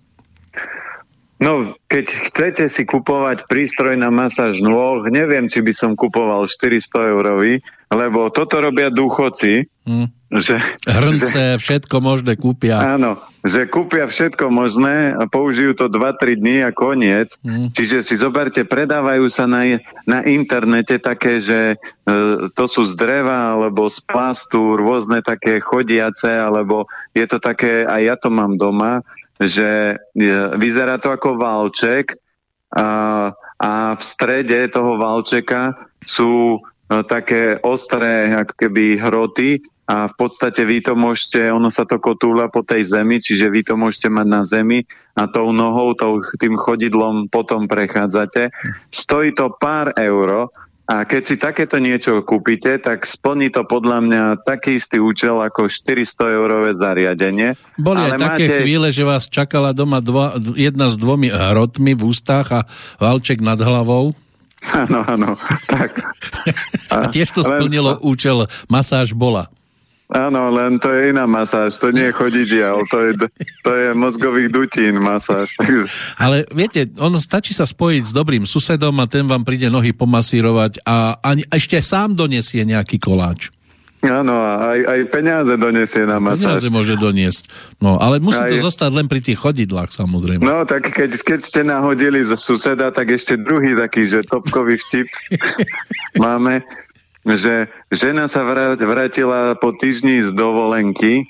No, keď chcete si kupovať prístroj na masáž nôh, neviem, či by som kupoval štyristo eurový, lebo toto robia dôchodci. Hmm. Že, Hrnce, že, všetko možné kúpia. Áno, že kúpia všetko možné a použijú to dva tri dní a koniec. Hmm. Čiže si zoberte, predávajú sa na, na internete také, že e, to sú z dreva alebo z plastu, rôzne také chodiace, alebo je to také, aj ja to mám doma, že e, vyzerá to ako valček a, a v strede toho valčeka sú také ostré ako keby hroty a v podstate vy to môžete, ono sa to kotúľa po tej zemi, čiže vy to môžete mať na zemi a tou nohou, tou, tým chodidlom potom prechádzate. Stojí to pár euro a keď si takéto niečo kúpite, tak splní to podľa mňa taký istý účel ako štyristo eurové zariadenie. Boli ale aj také máte... chvíle, že vás čakala doma dva, jedna s dvomi hrotmi v ústach a valček nad hlavou. Áno, áno, tak. A, a tiež to splnilo len... účel, masáž bola. Áno, len to je iná masáž, to nie je chodidiaľ, to je, to je mozgových dutín masáž. Ale viete, ono stačí sa spojiť s dobrým susedom a ten vám príde nohy pomasírovať a, a ešte sám donesie nejaký koláč. Áno, aj, aj peniaze donesie na masáž. Peniaze môže doniesť. No, ale musí aj... to zostať len pri tých chodidlách, samozrejme. No, tak keď, keď ste nahodili zo suseda, tak ešte druhý taký, že topkový vtip máme, že žena sa vrátila po týždni z dovolenky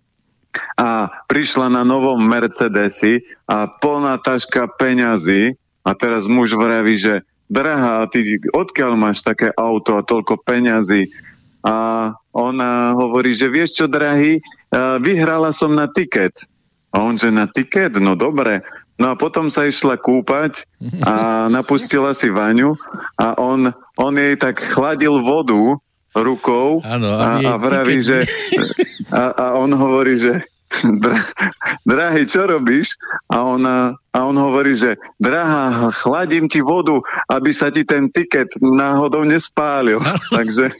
a prišla na novom Mercedesi a plná taška peňazí a teraz muž vraví, že drahá, ty odkiaľ máš také auto a toľko peňazí? A ona hovorí, že vieš čo, drahý, vyhrala som na tiket. A on, že na tiket? No dobre. No a potom sa išla kúpať a napustila si vaňu a on, on jej tak chladil vodu rukou ano, a, a vraví, že a, a on hovorí, že drahý, čo robíš? A, ona, a on hovorí, že drahá, chladím ti vodu, aby sa ti ten tiket náhodou nespálil. Takže...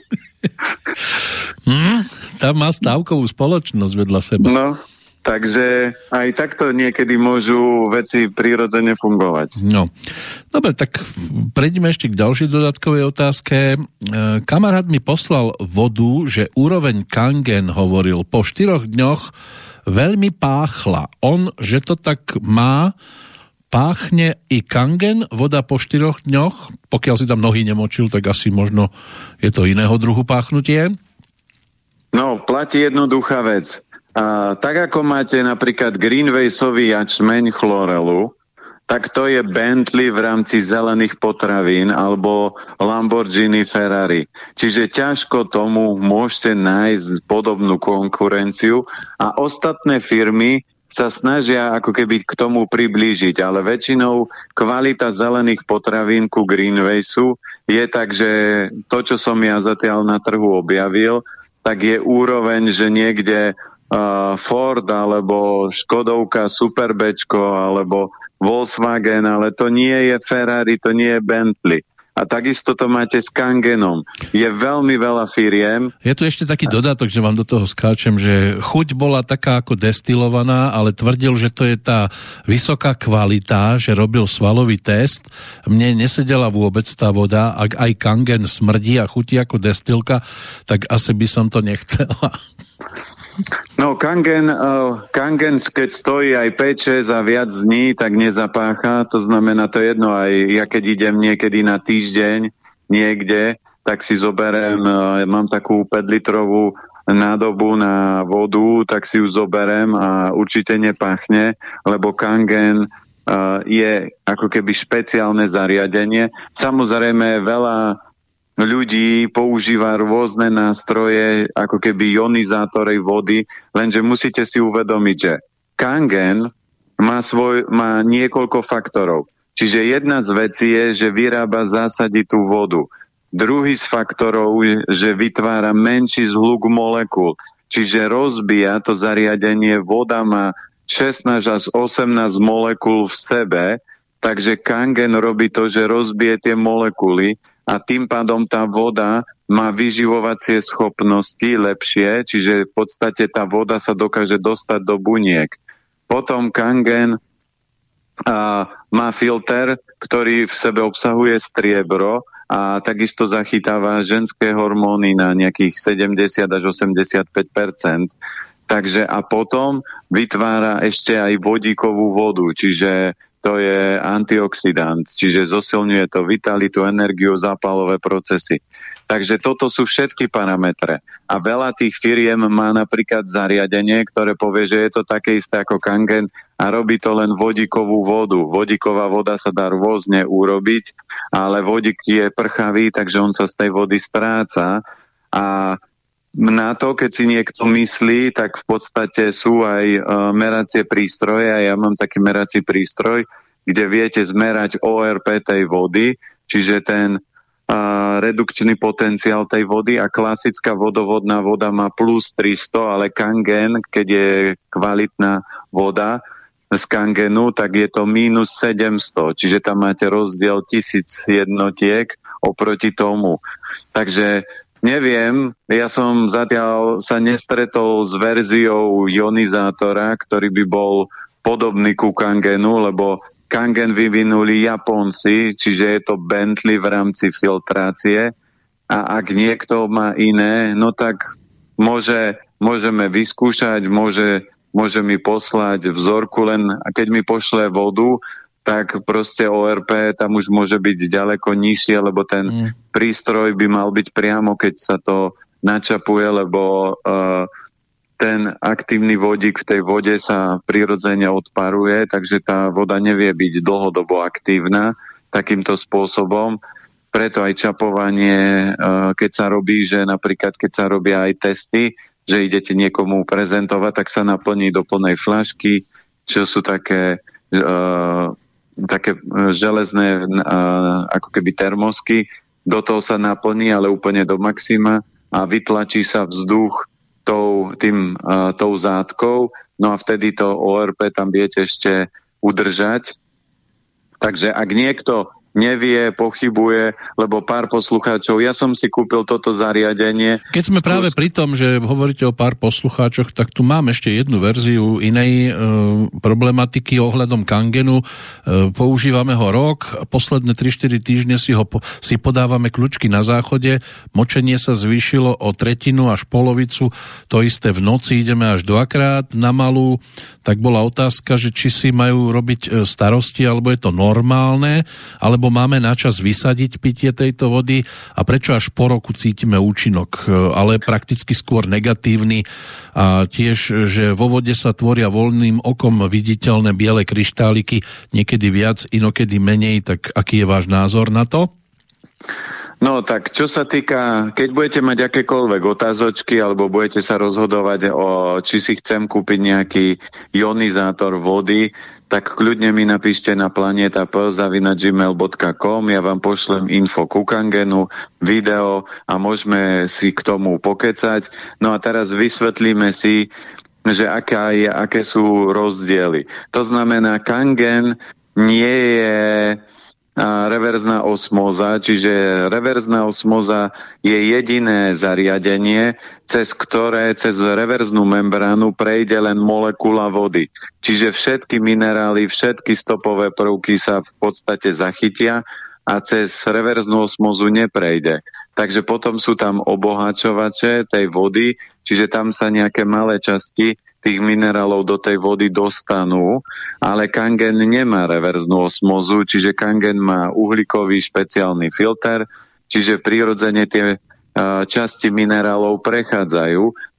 Hmm, tam má stávkovú spoločnosť vedľa seba. No, takže aj takto niekedy môžu veci prirodzene fungovať. No, dobre, tak prejdeme ešte k ďalšej dodatkovej otázke. Kamarát mi poslal vodu, že úroveň Kangen, hovoril, po štyroch dňoch veľmi páchla. On, že to tak má, páchne i Kangen, voda po štyroch dňoch, pokiaľ si tam nohy nemočil, tak asi možno je to iného druhu páchnutie? No, platí jednoduchá vec. A, tak ako máte napríklad Greenwaysový jačmeň chlorelu, tak to je Bentley v rámci zelených potravín alebo Lamborghini Ferrari. Čiže ťažko tomu môžete nájsť podobnú konkurenciu a ostatné firmy sa snažia ako keby k tomu priblížiť, ale väčšinou kvalita zelených potravín ku Greenwaysu je tak, že to, čo som ja zatiaľ na trhu objavil, tak je úroveň, že niekde uh, Ford alebo Škodovka Superbečko alebo Volkswagen, ale to nie je Ferrari, to nie je Bentley. A takisto to máte s Kangenom. Je veľmi veľa firiem. Je tu ešte taký dodatok, že vám do toho skáčem, že chuť bola taká ako destilovaná, ale tvrdil, že to je tá vysoká kvalita, že robil svalový test. Mne nesedela vôbec tá voda. Ak aj Kangen smrdí a chutí ako destilka, tak asi by som to nechcela. No, Kangen, uh, Kangen, keď stojí aj päť šesť a viac dní, tak nezapácha. To znamená, to jedno aj ja keď idem niekedy na týždeň niekde, tak si zoberiem, uh, mám takú päť litrovú nádobu na vodu, tak si ju zoberem a určite nepachne, lebo kangen uh, je ako keby špeciálne zariadenie. Samozrejme veľa ľudí používa rôzne nástroje, ako keby ionizátory vody, lenže musíte si uvedomiť, že kangen má, svoj, má niekoľko faktorov. Čiže jedna z vecí je, že vyrába zásaditú vodu. Druhý z faktorov je, že vytvára menší zhluk molekúl. Čiže rozbíja to zariadenie, voda má šestnásť až osemnásť molekúl v sebe, takže kangen robí to, že rozbije tie molekuly a tým pádom tá voda má vyživovacie schopnosti lepšie, čiže v podstate tá voda sa dokáže dostať do buniek. Potom kangen a, má filter, ktorý v sebe obsahuje striebro a takisto zachytáva ženské hormóny na nejakých sedemdesiat až osemdesiatpäť percent. Takže a potom vytvára ešte aj vodíkovú vodu, čiže to je antioxidant, čiže zosilňuje to vitalitu, energiu, zápalové procesy. Takže toto sú všetky parametre. A veľa tých firiem má napríklad zariadenie, ktoré povie, že je to také isté ako kangen a robí to len vodíkovú vodu. Vodíková voda sa dá rôzne urobiť, ale vodík je prchavý, takže on sa z tej vody stráca. A na to, keď si niekto myslí, tak v podstate sú aj uh, meracie prístroje a ja mám taký merací prístroj, kde viete zmerať ó er pé tej vody, čiže ten uh, redukčný potenciál tej vody a klasická vodovodná voda má plus tristo, ale kangen, keď je kvalitná voda z kangenu, tak je to mínus sedemsto, čiže tam máte rozdiel tisíc jednotiek oproti tomu. Takže neviem, ja som zatiaľ sa nestretol s verziou ionizátora, ktorý by bol podobný ku kangenu, lebo kangen vyvinuli Japonci, čiže je to Bentley v rámci filtrácie a ak niekto má iné, no tak môže, môžeme vyskúšať, môže, môže mi poslať vzorku, len a keď mi pošle vodu, tak proste ó er pé tam už môže byť ďaleko nižšie, lebo ten mm. prístroj by mal byť priamo, keď sa to načapuje, lebo uh, ten aktívny vodík v tej vode sa prirodzene odparuje, takže tá voda nevie byť dlhodobo aktívna takýmto spôsobom. Preto aj čapovanie, uh, keď sa robí, že napríklad keď sa robia aj testy, že idete niekomu prezentovať, tak sa naplní do plnej fľašky, čo sú také uh, také železné uh, ako keby termosky, do toho sa naplní, ale úplne do maxima a vytlačí sa vzduch tou, tým, uh, tou zátkou, no a vtedy to ó er pé tam viete ešte udržať. Takže ak niekto nevie, pochybuje, lebo pár poslucháčov, ja som si kúpil toto zariadenie. Keď sme skús... práve pri tom, že hovoríte o pár poslucháčoch, tak tu mám ešte jednu verziu inej e, problematiky ohľadom kangenu. E, používame ho rok, posledné tri štyri týždne si ho si podávame kľúčky na záchode, močenie sa zvýšilo o tretinu až polovicu, to isté v noci ideme až dvakrát na malú, tak bola otázka, že či si majú robiť starosti, alebo je to normálne, alebo máme načas vysadiť pitie tejto vody a prečo až po roku cítime účinok, ale prakticky skôr negatívny a tiež, že vo vode sa tvoria voľným okom viditeľné biele kryštáliky, niekedy viac, inokedy menej, tak aký je váš názor na to? No tak, čo sa týka, keď budete mať akékoľvek otázočky alebo budete sa rozhodovať, o, či si chcem kúpiť nejaký ionizátor vody, tak kľudne mi napíšte na planeta p zavináč gmail bodka com, ja vám pošlem info ku kangenu, video a môžeme si k tomu pokecať. No a teraz vysvetlíme si, že aká je, aké sú rozdiely. To znamená, kangen nie je a reverzná osmóza, čiže reverzná osmóza je jediné zariadenie, cez ktoré, cez reverznú membránu prejde len molekula vody. Čiže všetky minerály, všetky stopové prvky sa v podstate zachytia a cez reverznú osmózu neprejde. Takže potom sú tam obohačovače tej vody, čiže tam sa nejaké malé časti tých minerálov do tej vody dostanú, ale kangen nemá reverznú osmózu, čiže kangen má uhlíkový špeciálny filter, čiže prirodzene tie uh, časti minerálov prechádzajú.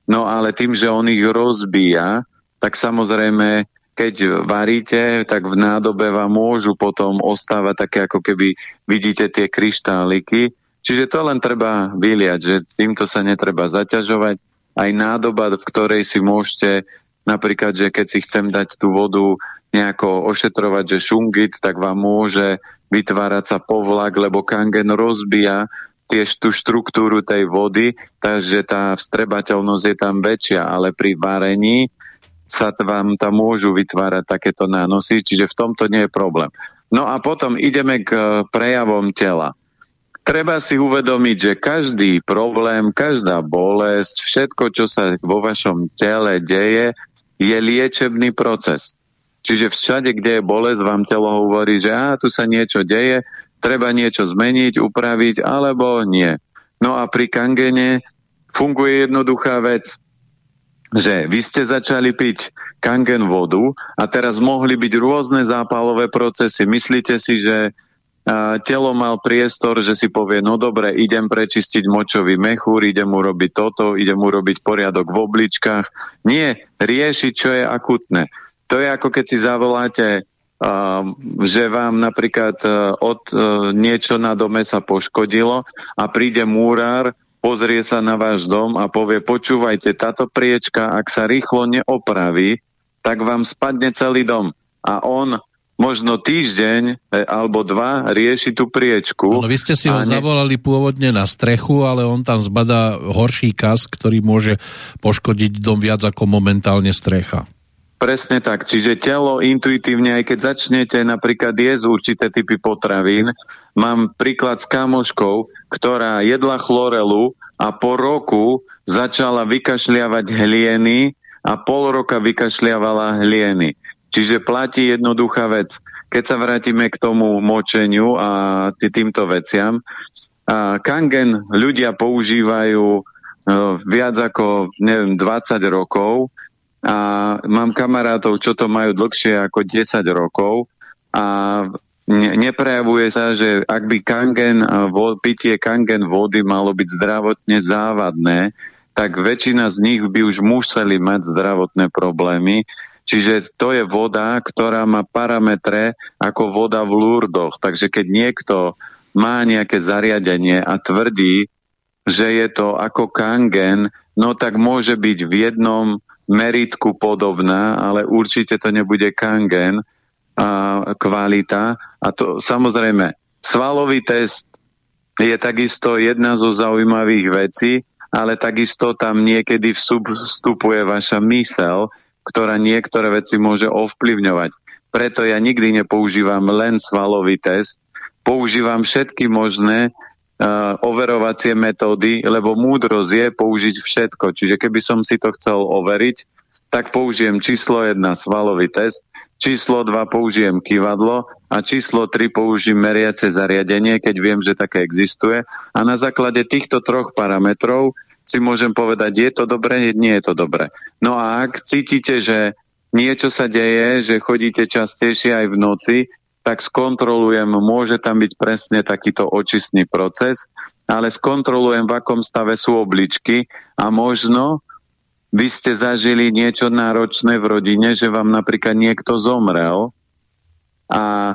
No ale tým, že on ich rozbíja, tak samozrejme, keď varíte, tak v nádobe vám môžu potom ostávať také, ako keby vidíte tie kryštáliky. Čiže to len treba vyliať, že týmto sa netreba zaťažovať. Aj nádoba, v ktorej si môžete, napríklad, že keď si chcem dať tú vodu nejako ošetrovať, že šungit, tak vám môže vytvárať sa povlak, lebo kangen rozbíja tiež tú štruktúru tej vody, takže tá vstrebateľnosť je tam väčšia, ale pri varení sa vám tam môžu vytvárať takéto nánosy, čiže v tomto nie je problém. No a potom ideme k prejavom tela. Treba si uvedomiť, že každý problém, každá bolesť, všetko, čo sa vo vašom tele deje, je liečebný proces. Čiže všade, kde je bolesť, vám telo hovorí, že á, tu sa niečo deje, treba niečo zmeniť, upraviť, alebo nie. No a pri kangene funguje jednoduchá vec, že vy ste začali piť kangen vodu a teraz mohli byť rôzne zápalové procesy. Myslíte si, že a, telo mal priestor, že si povie, no dobre, idem prečistiť močový mechúr, idem urobiť toto, idem urobiť poriadok v obličkách. Nie, riešiť, čo je akutné. To je ako keď si zavoláte, uh, že vám napríklad uh, od uh, niečo na dome sa poškodilo a príde múrár, pozrie sa na váš dom a povie, počúvajte, táto priečka, ak sa rýchlo neopraví, tak vám spadne celý dom. A on možno týždeň alebo dva rieši tú priečku. No, vy ste si ho ne... zavolali pôvodne na strechu, ale on tam zbadá horší kas, ktorý môže poškodiť dom viac ako momentálne strecha. Presne tak, čiže telo intuitívne, aj keď začnete napríklad jesť určité typy potravín, mám príklad s kamoškou, ktorá jedla chlorelu a po roku začala vykašľiavať hlieny a pol roka vykašľiavala hlieny. Čiže platí jednoduchá vec. Keď sa vrátime k tomu močeniu a týmto veciam, a kangen ľudia používajú uh, viac ako, neviem, dvadsať rokov, a mám kamarátov, čo to majú dlhšie ako desať rokov a ne, neprejavuje sa, že ak by kangen, pitie kangen vody malo byť zdravotne závadné, tak väčšina z nich by už museli mať zdravotné problémy. Čiže to je voda, ktorá má parametre ako voda v Lurdoch. Takže keď niekto má nejaké zariadenie a tvrdí, že je to ako kangen, no tak môže byť v jednom meritku podobná, ale určite to nebude kangen a kvalita. A to samozrejme, svalový test je takisto jedna zo zaujímavých vecí, ale takisto tam niekedy vstupuje vaša myseľ, ktorá niektoré veci môže ovplyvňovať. Preto ja nikdy nepoužívam len svalový test, používam všetky možné Uh, overovacie metódy, lebo múdrosť je použiť všetko. Čiže keby som si to chcel overiť, tak použijem číslo jedna svalový test, číslo dva použijem kývadlo a číslo tri použijem meriace zariadenie, keď viem, že také existuje. A na základe týchto troch parametrov si môžem povedať, je to dobré, nie je to dobré. No a ak cítite, že niečo sa deje, že chodíte častejšie aj v noci, tak skontrolujem, môže tam byť presne takýto očistný proces, ale skontrolujem, v akom stave sú obličky a možno vy ste zažili niečo náročné v rodine, že vám napríklad niekto zomrel a,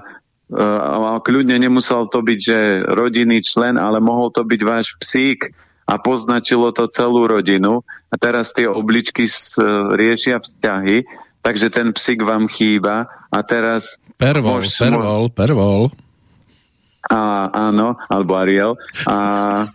a kľudne nemusel to byť, že rodinný člen, ale mohol to byť váš psík a poznačilo to celú rodinu a teraz tie obličky riešia vzťahy, takže ten psík vám chýba a teraz Pervol, Môž, pervol, pervol. A, áno, alebo Ariel. A,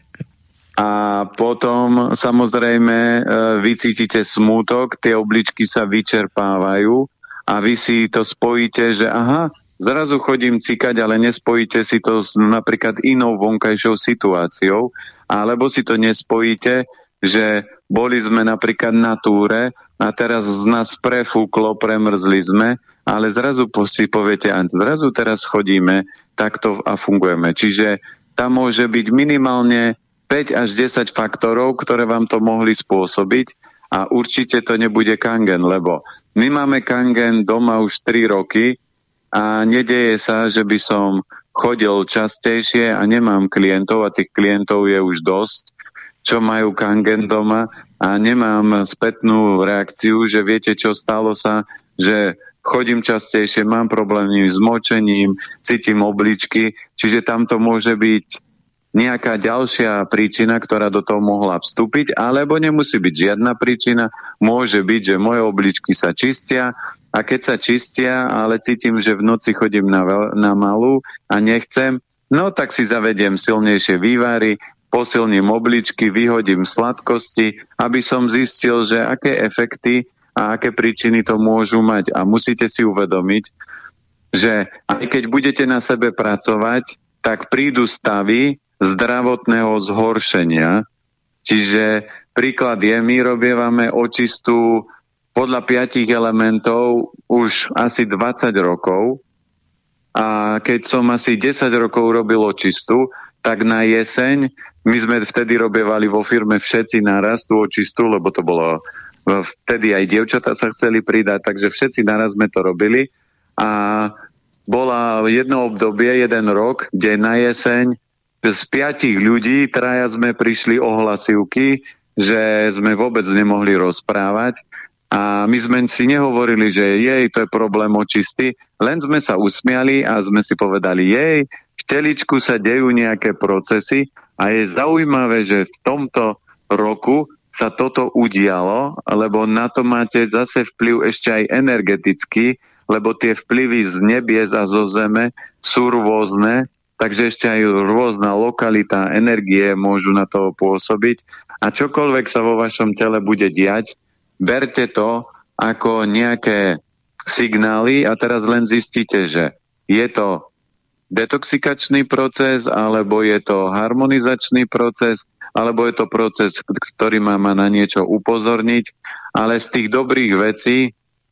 a potom samozrejme vy cítite smútok, tie obličky sa vyčerpávajú a vy si to spojíte, že aha, zrazu chodím cikať, ale nespojíte si to s napríklad inou vonkajšou situáciou, alebo si to nespojíte, že boli sme napríklad na túre a teraz z nás prefúklo, premrzli sme, ale zrazu si poviete, a zrazu teraz chodíme takto a fungujeme. Čiže tam môže byť minimálne päť až desať faktorov, ktoré vám to mohli spôsobiť a určite to nebude kangen, lebo my máme kangen doma už tri roky a nedeje sa, že by som chodil častejšie a nemám klientov a tých klientov je už dosť, čo majú kangen doma, a nemám spätnú reakciu, že viete čo, stalo sa, že chodím častejšie, mám problémy s močením, cítim obličky, čiže tam to môže byť nejaká ďalšia príčina, ktorá do toho mohla vstúpiť, alebo nemusí byť žiadna príčina, môže byť, že moje obličky sa čistia a keď sa čistia, ale cítim, že v noci chodím na, veľ- na malú a nechcem, no tak si zavediem silnejšie vývary, posilním obličky, vyhodím sladkosti, aby som zistil, že aké efekty a aké príčiny to môžu mať. A musíte si uvedomiť, že aj keď budete na sebe pracovať, tak prídu stavy zdravotného zhoršenia. Čiže príklad je, my robievame očistu podľa piatich elementov už asi dvadsať rokov a keď som asi desať rokov robil očistu, tak na jeseň, my sme vtedy robievali vo firme všetci naraz tú očistu, lebo to bolo, vtedy aj dievčatá sa chceli pridať, takže všetci naraz sme to robili a bola jedno obdobie, jeden rok, kde na jeseň z piatich ľudí traja sme prišli o hlasivky, že sme vôbec nemohli rozprávať a my sme si nehovorili, že jej, to je problém očisty, len sme sa usmiali a sme si povedali, jej, v teličku sa dejú nejaké procesy a je zaujímavé, že v tomto roku sa toto udialo, lebo na to máte zase vplyv ešte aj energetický, lebo tie vplyvy z nebies a zo zeme sú rôzne, takže ešte aj rôzna lokalita, energie môžu na to pôsobiť a čokoľvek sa vo vašom tele bude diať, berte to ako nejaké signály a teraz len zistíte, že je to detoxikačný proces, alebo je to harmonizačný proces, alebo je to proces, ktorý má ma na niečo upozorniť, ale z tých dobrých vecí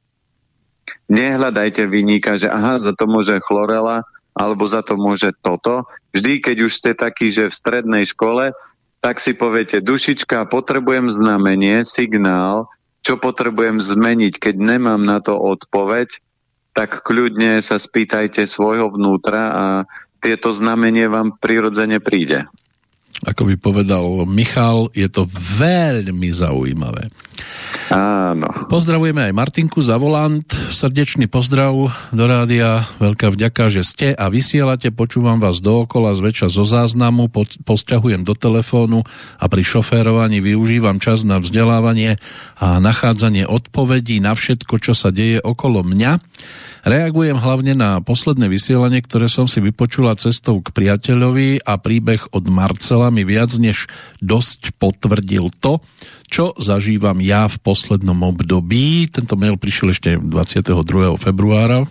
nehľadajte vyníka, že aha, za to môže chlorela, alebo za to môže toto. Vždy, keď už ste takí, že v strednej škole, tak si poviete, dušička, potrebujem znamenie, signál, čo potrebujem zmeniť, keď nemám na to odpoveď, tak kľudne sa spýtajte svojho vnútra a tieto znamenie vám prirodzene príde. Ako by povedal Michal, je to veľmi zaujímavé. Áno. Pozdravujeme aj Martinku za volant, srdečný pozdrav do rádia, veľká vďaka, že ste a vysielate, počúvam vás dookola, zväčša zo záznamu, posťahujem do telefónu a pri šoférovaní využívam čas na vzdelávanie a nachádzanie odpovedí na všetko, čo sa deje okolo mňa. Reagujem hlavne na posledné vysielanie, ktoré som si vypočula cestou k priateľovi a príbeh od Marcela mi viac než dosť potvrdil to, čo zažívam ja v poslednom období. Tento mail prišiel ešte dvadsiateho druhého februára.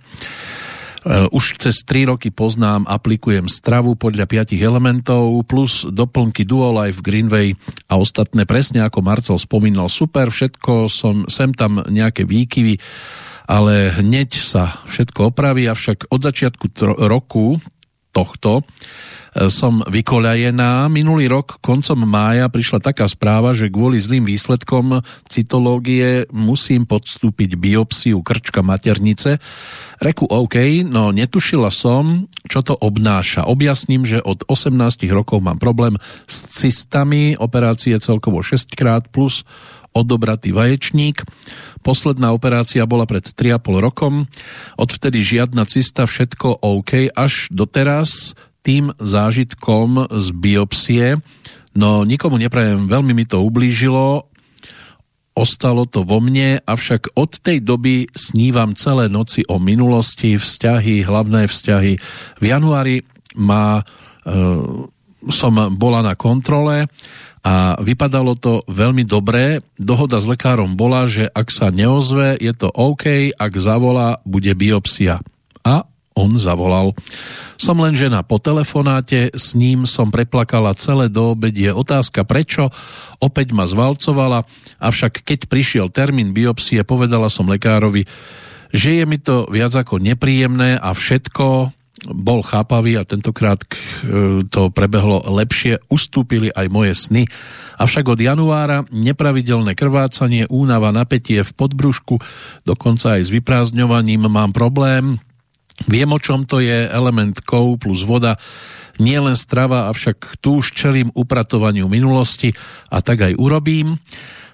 Už cez tri roky poznám, aplikujem stravu podľa piatich elementov plus doplnky Duolife, Greenway a ostatné, presne ako Marcel spomínal, super, všetko som, sem tam nejaké výkyvy, ale hneď sa všetko opraví, avšak od začiatku tro- roku tohto som vykoľajená. Minulý rok koncom mája prišla taká správa, že kvôli zlým výsledkom cytológie musím podstúpiť biopsiu krčka maternice. Reku OK, no netušila som, čo to obnáša. Objasním, že od osemnásť rokov mám problém s cystami, operácie celkovo šesťkrát plus odobratý vaječník. Posledná operácia bola pred tri a pol rokom. Odvtedy žiadna cysta, všetko OK, až doteraz tým zážitkom z biopsie. No nikomu neprajem, veľmi mi to ublížilo, ostalo to vo mne, avšak od tej doby snívam celé noci o minulosti, vzťahy, hlavné vzťahy. V januári ma, e, som bola na kontrole a vypadalo to veľmi dobre. Dohoda s lekárom bola, že ak sa neozve, je to OK, ak zavolá, bude biopsia. A on zavolal. Som len žena po telefonáte, s ním som preplakala celé do obedie. Otázka prečo, opäť ma zvalcovala, avšak keď prišiel termín biopsie, povedala som lekárovi, že je mi to viac ako nepríjemné a všetko. Bol chápavý a tentokrát to prebehlo lepšie, ustúpili aj moje sny. Avšak od januára nepravidelné krvácanie, únava, napätie v podbrušku, dokonca aj s vyprázdňovaním mám problém. Viem, o čom to je, element kov plus voda, nie len strava, avšak tu už čelím upratovaniu minulosti a tak aj urobím.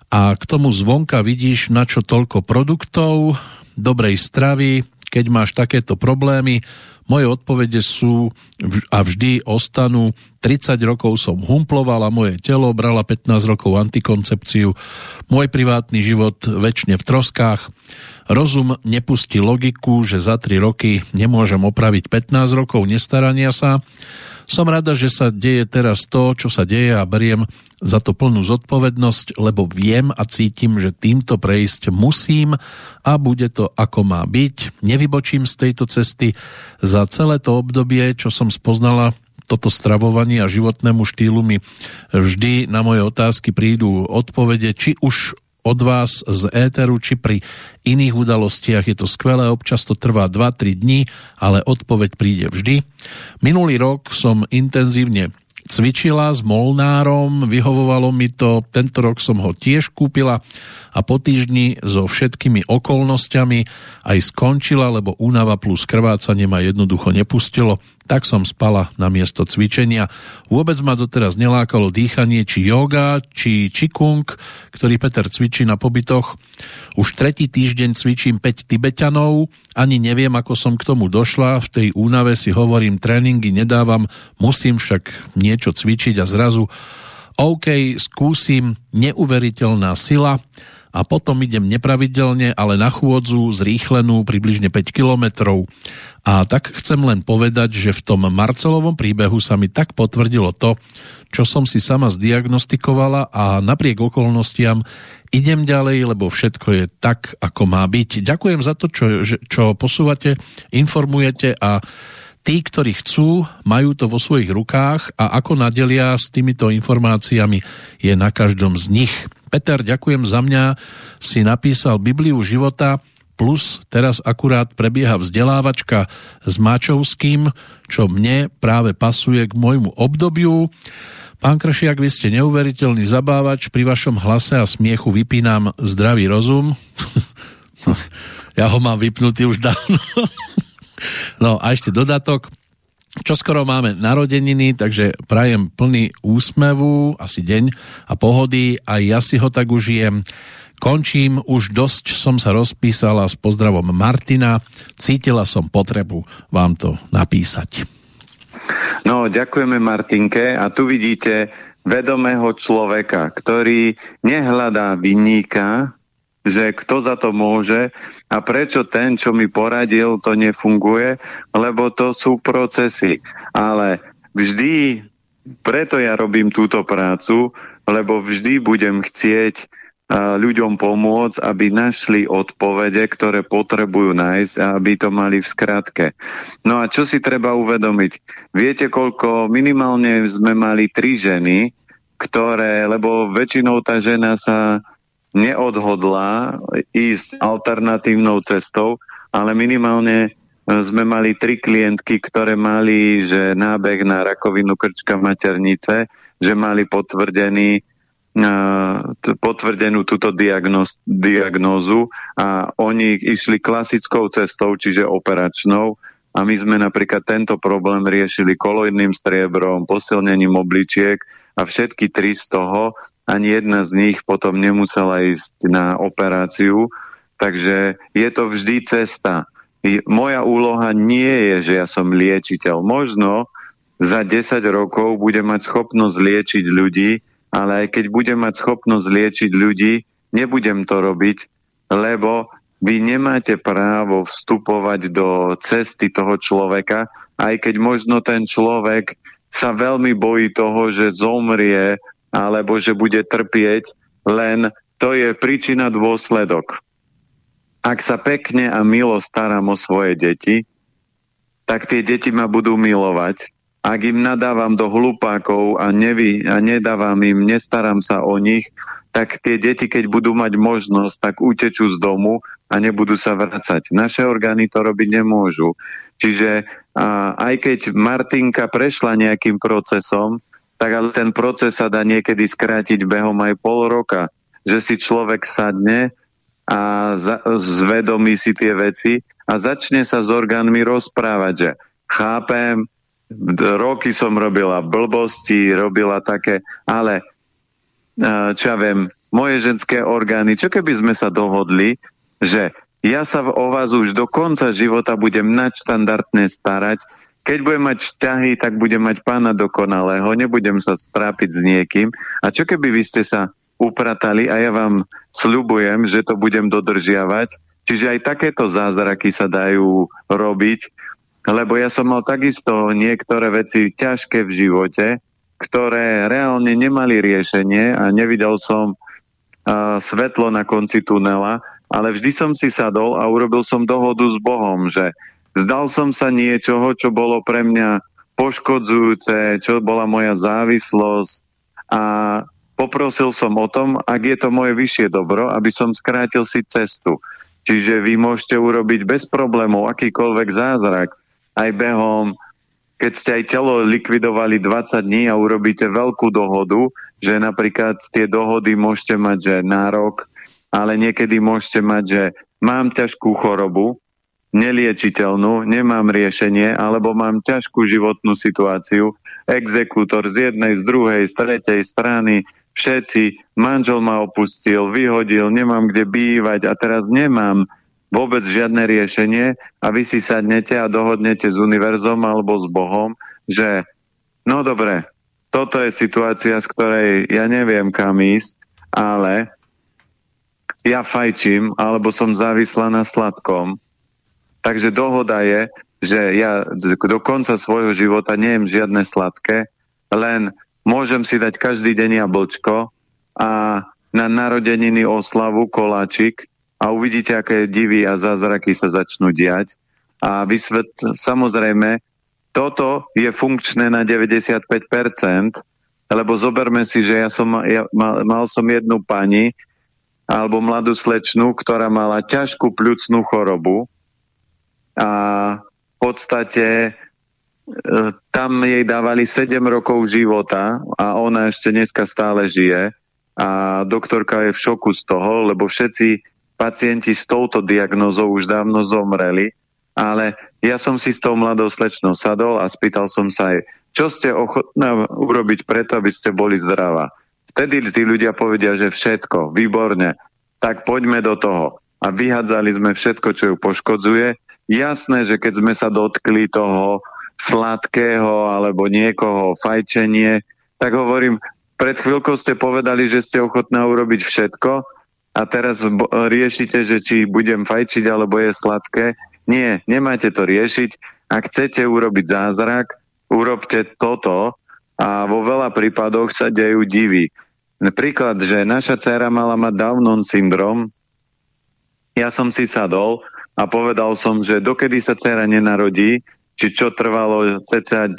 A k tomu zvonka vidíš, na čo toľko produktov, dobrej stravy, keď máš takéto problémy. Moje odpovede sú a vždy ostanú: tridsať rokov som humplovala moje telo, brala pätnásť rokov antikoncepciu, môj privátny život večne v troskách, rozum nepustí logiku, že za tri roky nemôžem opraviť pätnásť rokov nestarania sa. Som rada, že sa deje teraz to, čo sa deje, a beriem za to plnú zodpovednosť, lebo viem a cítim, že týmto prejsť musím a bude to ako má byť. Nevybočím z tejto cesty. Za celé to obdobie, čo som spoznala toto stravovanie a životnému štýlu, mi vždy na moje otázky prídu odpovede, či už od vás z éteru, či pri iných udalostiach. Je to skvelé, občas to trvá dva tri dní, ale odpoveď príde vždy. Minulý rok som intenzívne cvičila s Molnárom, vyhovovalo mi to, tento rok som ho tiež kúpila a po týždni so všetkými okolnostiami aj skončila, lebo únava plus krvácanie ma jednoducho nepustilo. Tak som spala na miesto cvičenia. Vôbec ma doteraz nelákalo dýchanie, či yoga, či čikung, ktorý Peter cvičí na pobytoch. Už tretí týždeň cvičím päť Tibetanov. Ani neviem, ako som k tomu došla. V tej únave si hovorím, tréningy nedávam, musím však niečo cvičiť a zrazu OK, skúsim, neuveriteľná sila. A potom idem nepravidelne, ale na chôdzu zrýchlenú približne päť kilometrov. A tak chcem len povedať, že v tom Marcelovom príbehu sa mi tak potvrdilo to, čo som si sama zdiagnostikovala, a napriek okolnostiam idem ďalej, lebo všetko je tak, ako má byť. Ďakujem za to, čo, čo posúvate, informujete, a tí, ktorí chcú, majú to vo svojich rukách, a ako nadelia s týmito informáciami, je na každom z nich. Peter, ďakujem za mňa, si napísal Bibliu života, plus teraz akurát prebieha vzdelávačka s Máčovským, čo mne práve pasuje k môjmu obdobiu. Pán Kršiak, vy ste neuveriteľný zabávač, pri vašom hlase a smiechu vypínam zdravý rozum. Ja ho mám vypnutý už dávno. No a ešte dodatok. Čoskoro máme narodeniny, takže prajem plný úsmevu, asi deň a pohody, a ja si ho tak užijem. Končím, už dosť som sa rozpísala, s pozdravom Martina. Cítila som potrebu vám to napísať. No, ďakujeme Martinke, a tu vidíte vedomého človeka, ktorý nehľadá vinníka, že kto za to môže a prečo ten, čo mi poradil, to nefunguje, lebo to sú procesy. Ale vždy, preto ja robím túto prácu, lebo vždy budem chcieť ľuďom pomôcť, aby našli odpovede, ktoré potrebujú nájsť, a aby to mali v skratke. No a čo si treba uvedomiť? Viete, koľko minimálne sme mali tri ženy, ktoré, lebo väčšinou tá žena sa neodhodlá ísť alternatívnou cestou, ale minimálne sme mali tri klientky, ktoré mali, že nábeh na rakovinu krčka maternice, že mali potvrdený, potvrdenú túto diagnóz, diagnózu, a oni išli klasickou cestou, čiže operačnou, a my sme napríklad tento problém riešili koloidným striebrom, posilnením obličiek, a všetky tri z toho, ani jedna z nich potom nemusela ísť na operáciu, takže je to vždy cesta. Moja úloha nie je, že ja som liečiteľ. Možno za desať rokov budem mať schopnosť liečiť ľudí, ale aj keď budem mať schopnosť liečiť ľudí, nebudem to robiť, lebo vy nemáte právo vstupovať do cesty toho človeka, aj keď možno ten človek sa veľmi bojí toho, že zomrie, alebo že bude trpieť, len to je príčina dôsledok. Ak sa pekne a milo starám o svoje deti, tak tie deti ma budú milovať. Ak im nadávam do hlupákov a, nevy, a nedávam im, nestaram sa o nich, tak tie deti, keď budú mať možnosť, tak utečú z domu a nebudú sa vracať. Naše orgány to robiť nemôžu. Čiže a, aj keď Martinka prešla nejakým procesom, tak ale ten proces sa dá niekedy skrátiť behom aj pol roka. Že si človek sadne a za, zvedomí si tie veci a začne sa s orgánmi rozprávať, že chápem, roky som robila blbosti, robila také, ale čo ja viem, moje ženské orgány. Čo keby sme sa dohodli, že ja sa o vás už do konca života budem nadštandardne starať. Keď budem mať vzťahy, tak budem mať pána dokonalého, nebudem sa strápiť s niekým. A čo keby vy ste sa upratali a ja vám sľubujem, že to budem dodržiavať. Čiže aj takéto zázraky sa dajú robiť, lebo ja som mal takisto niektoré veci ťažké v živote, ktoré reálne nemali riešenie a nevidel som uh, svetlo na konci tunela, ale vždy som si sadol a urobil som dohodu s Bohom, že zdal som sa niečoho, čo bolo pre mňa poškodzujúce, čo bola moja závislosť a poprosil som o tom, ak je to moje vyššie dobro, aby som skrátil si cestu. Čiže vy môžete urobiť bez problémov akýkoľvek zázrak, aj behom, keď ste aj telo likvidovali dvadsať dní a urobíte veľkú dohodu, že napríklad tie dohody môžete mať, že nárok, ale niekedy môžete mať, že mám ťažkú chorobu, neliečiteľnú, nemám riešenie, alebo mám ťažkú životnú situáciu, exekútor z jednej, z druhej, z tretej strany, všetci, manžel ma opustil, vyhodil, nemám kde bývať a teraz nemám vôbec žiadne riešenie a vy si sadnete a dohodnete s univerzom alebo s Bohom, že no dobre, toto je situácia, z ktorej ja neviem kam ísť, ale ja fajčím alebo som závislá na sladkom. Takže dohoda je, že ja do konca svojho života nejem žiadne sladké, len môžem si dať každý deň jablčko a na narodeniny oslavu koláčik a uvidíte, aké divy a zázraky sa začnú diať. A vysvet, samozrejme, toto je funkčné na deväťdesiatpäť percent, lebo zoberme si, že ja som, ja, mal, mal som jednu pani alebo mladú slečnu, ktorá mala ťažkú pľucnú chorobu a v podstate e, tam jej dávali sedem rokov života a ona ešte dneska stále žije a doktorka je v šoku z toho, lebo všetci pacienti s touto diagnózou už dávno zomreli, ale ja som si s tou mladou slečnou sadol a spýtal som sa jej, čo ste ochotná urobiť preto, aby ste boli zdravá. Vtedy tí ľudia povedia, že všetko, výborne, tak poďme do toho. A vyhádzali sme všetko, čo ju poškodzuje. Jasné, že keď sme sa dotkli toho sladkého alebo niekoho fajčenie, tak hovorím, pred chvíľkou ste povedali, že ste ochotná urobiť všetko, a teraz riešite, že či budem fajčiť, alebo je sladké. Nie, nemáte to riešiť. Ak chcete urobiť zázrak, urobte toto a vo veľa prípadoch sa dejú divy. Príklad, že naša dcéra mala mať Downon syndrom, ja som si sadol a povedal som, že dokedy sa dcéra nenarodí, či čo trvalo cca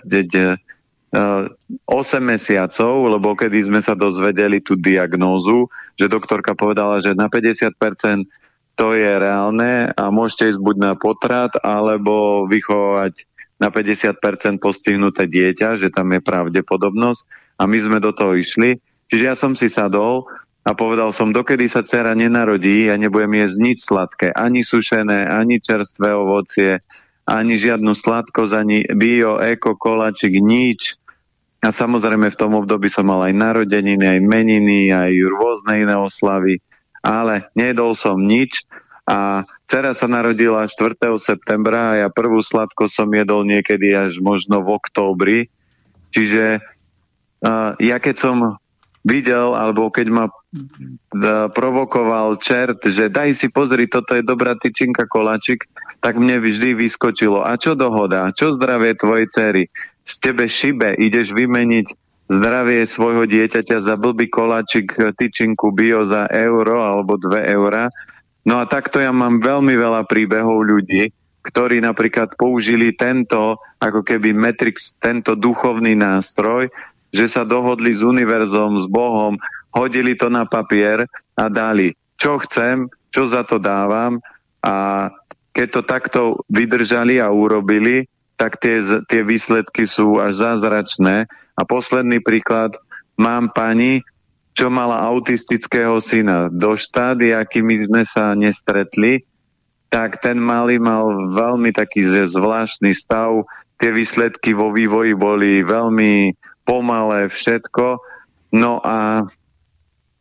osem mesiacov, lebo kedy sme sa dozvedeli tú diagnózu, že doktorka povedala, že na päťdesiat percent to je reálne a môžete ísť buď na potrat, alebo vychovať na päťdesiat percent postihnuté dieťa, že tam je pravdepodobnosť a my sme do toho išli. Čiže ja som si sadol a povedal som, dokedy sa dcera nenarodí, ja nebudem jesť nič sladké, ani sušené, ani čerstvé ovocie, ani žiadnu sladkosť, ani bio, eko, koláčik, nič. A samozrejme v tom období som mal aj narodeniny, aj meniny, aj rôzne iné oslavy, ale nejedol som nič a dcera sa narodila štvrtého septembra a ja prvú sladko som jedol niekedy až možno v októbri. Čiže uh, ja keď som videl, alebo keď ma uh, provokoval čert, že daj si pozri, toto je dobrá tyčinka koláčik, tak mne vždy vyskočilo. A čo dohoda? Čo zdravie tvojej dcery? Z tebe šibe, ideš vymeniť zdravie svojho dieťaťa za blbý koláčik, tyčinku bio za euro alebo dve eurá. No a takto ja mám veľmi veľa príbehov ľudí, ktorí napríklad použili tento, ako keby Matrix, tento duchovný nástroj, že sa dohodli s univerzom, s Bohom, hodili to na papier a dali, čo chcem, čo za to dávam a keď to takto vydržali a urobili, tak tie, tie výsledky sú až zázračné. A posledný príklad, mám pani, čo mala autistického syna. Do štádia, akými sme sa nestretli, tak ten malý mal veľmi taký zvláštny stav. Tie výsledky vo vývoji boli veľmi pomalé, všetko. No a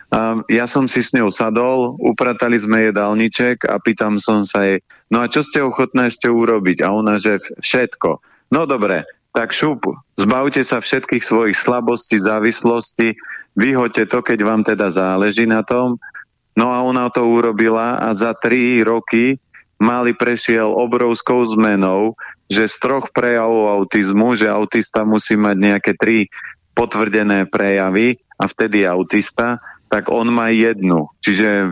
Um, ja som si s ňou sadol, upratali sme jedálniček a pýtam som sa jej, no a čo ste ochotná ešte urobiť? A ona, že všetko. No dobre, tak šup, zbavte sa všetkých svojich slabostí, závislostí, vyhoďte to, keď vám teda záleží na tom. No a ona to urobila a za tri roky Mali prešiel obrovskou zmenou, že z troch prejavov autizmu, že autista musí mať nejaké tri potvrdené prejavy a vtedy je autista, tak on má jednu. Čiže e,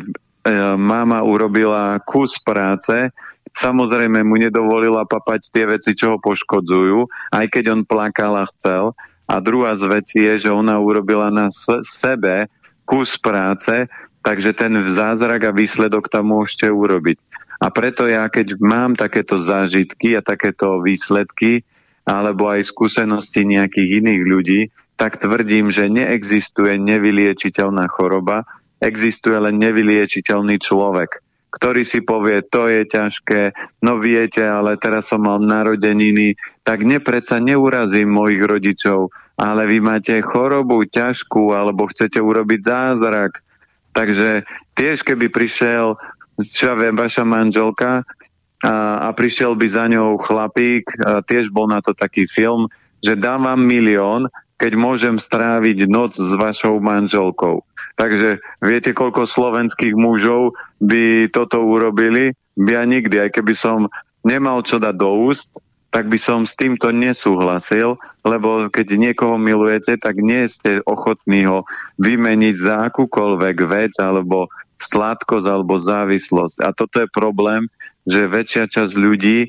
mama urobila kus práce, samozrejme mu nedovolila papať tie veci, čo ho poškodzujú, aj keď on plakal a chcel. A druhá z vecí je, že ona urobila na sebe kus práce, takže ten zázrak a výsledok tam môžete urobiť. A preto ja, keď mám takéto zážitky a takéto výsledky, alebo aj skúsenosti nejakých iných ľudí, tak tvrdím, že neexistuje nevyliečiteľná choroba, existuje len nevyliečiteľný človek, ktorý si povie, to je ťažké, no viete, ale teraz som mal narodeniny, tak nepredsa neurazím mojich rodičov, ale vy máte chorobu ťažkú, alebo chcete urobiť zázrak. Takže tiež, keby prišiel, čo ja viem, vaša manželka a, a prišiel by za ňou chlapík, a tiež bol na to taký film, že dám vám milión, keď môžem stráviť noc s vašou manželkou. Takže viete, koľko slovenských mužov by toto urobili? Ja nikdy, aj keby som nemal čo dať do úst, tak by som s týmto nesúhlasil, lebo keď niekoho milujete, tak nie ste ochotní ho vymeniť za akúkoľvek vec, alebo sladkosť, alebo závislosť. A toto je problém, že väčšia časť ľudí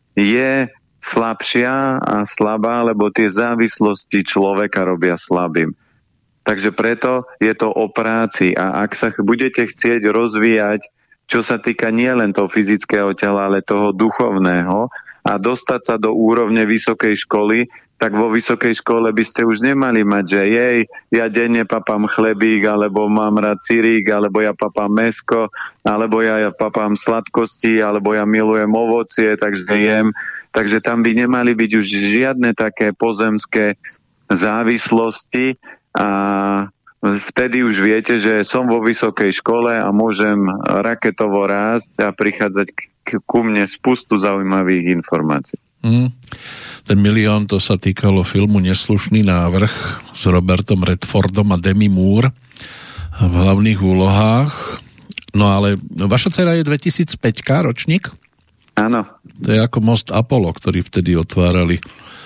je slabšia a slabá, lebo tie závislosti človeka robia slabým. Takže preto je to o práci a ak sa budete chcieť rozvíjať, čo sa týka nielen toho fyzického tela, ale toho duchovného a dostať sa do úrovne vysokej školy, tak vo vysokej škole by ste už nemali mať, že jej, ja denne papám chlebík, alebo mám rád cirík, alebo ja papám mäsko, alebo ja, ja papám sladkosti, alebo ja milujem ovocie, takže jem. Takže tam by nemali byť už žiadne také pozemské závislosti a vtedy už viete, že som vo vysokej škole a môžem raketovo rásť a prichádzať k, ku mne spustu zaujímavých informácií. Mm. Ten milión, to sa týkalo filmu Neslušný návrh s Robertom Redfordom a Demi Moore v hlavných úlohách. No ale vaša dcera je dvetisícpäť ročník? Áno. To je ako most Apollo, ktorý vtedy otvárali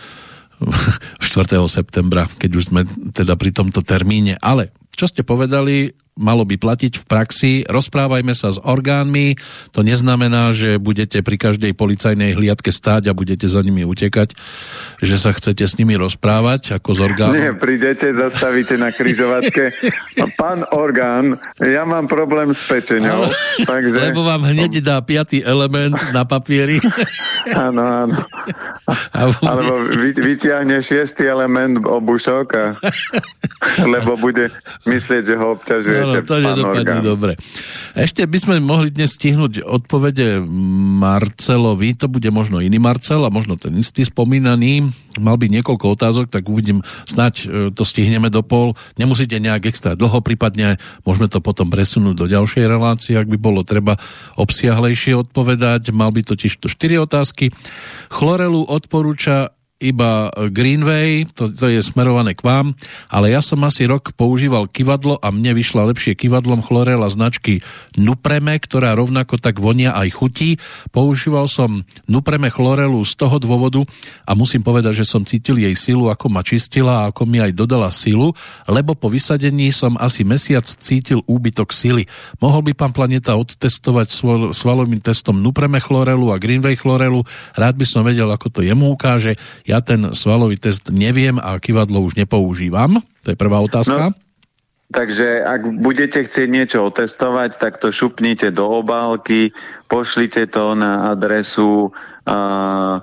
štvrtého septembra, keď už sme teda pri tomto termíne. Ale čo ste povedali, malo by platiť v praxi. Rozprávajme sa s orgánmi. To neznamená, že budete pri každej policajnej hliadke stáť a budete za nimi utekať, že sa chcete s nimi rozprávať ako s orgánom. Nie, prídete, zastavíte na križovatke. Pán orgán, ja mám problém s pečeňou. Takže... Lebo vám hneď dá piatý element na papieri. Áno, áno. Alebo vy, vyťahne šiestý element obušok a... lebo bude myslieť, že ho obťažuje. No, to nedopadne dobre. Ešte by sme mohli dnes stihnúť odpovede Marcelovi, to bude možno iný Marcel a možno ten istý spomínaný. Mal by niekoľko otázok, tak uvidím, snáď to stihneme do pol. Nemusíte nejak extra dlho, prípadne môžeme to potom presunúť do ďalšej relácie, ak by bolo treba obsiahlejšie odpovedať. Mal by totiž to štyri otázky. Chlorelu odporúča iba Greenway, to, to je smerované k vám, ale ja som asi rok používal kivadlo a mne vyšla lepšie kivadlom chlorela značky Nupreme, ktorá rovnako tak vonia aj chutí. Používal som Nupreme chlorelu z toho dôvodu a musím povedať, že som cítil jej silu, ako ma čistila a ako mi aj dodala silu, lebo po vysadení som asi mesiac cítil úbytok sily. Mohol by pán Planeta odtestovať svoj, svalovým testom Nupreme chlorelu a Greenway chlorelu? Rád by som vedel, ako to jemu ukáže. Ja ten svalový test neviem a kivadlo už nepoužívam. To je prvá otázka. No, takže ak budete chcieť niečo otestovať, tak to šupnite do obálky, pošlite to na adresu uh,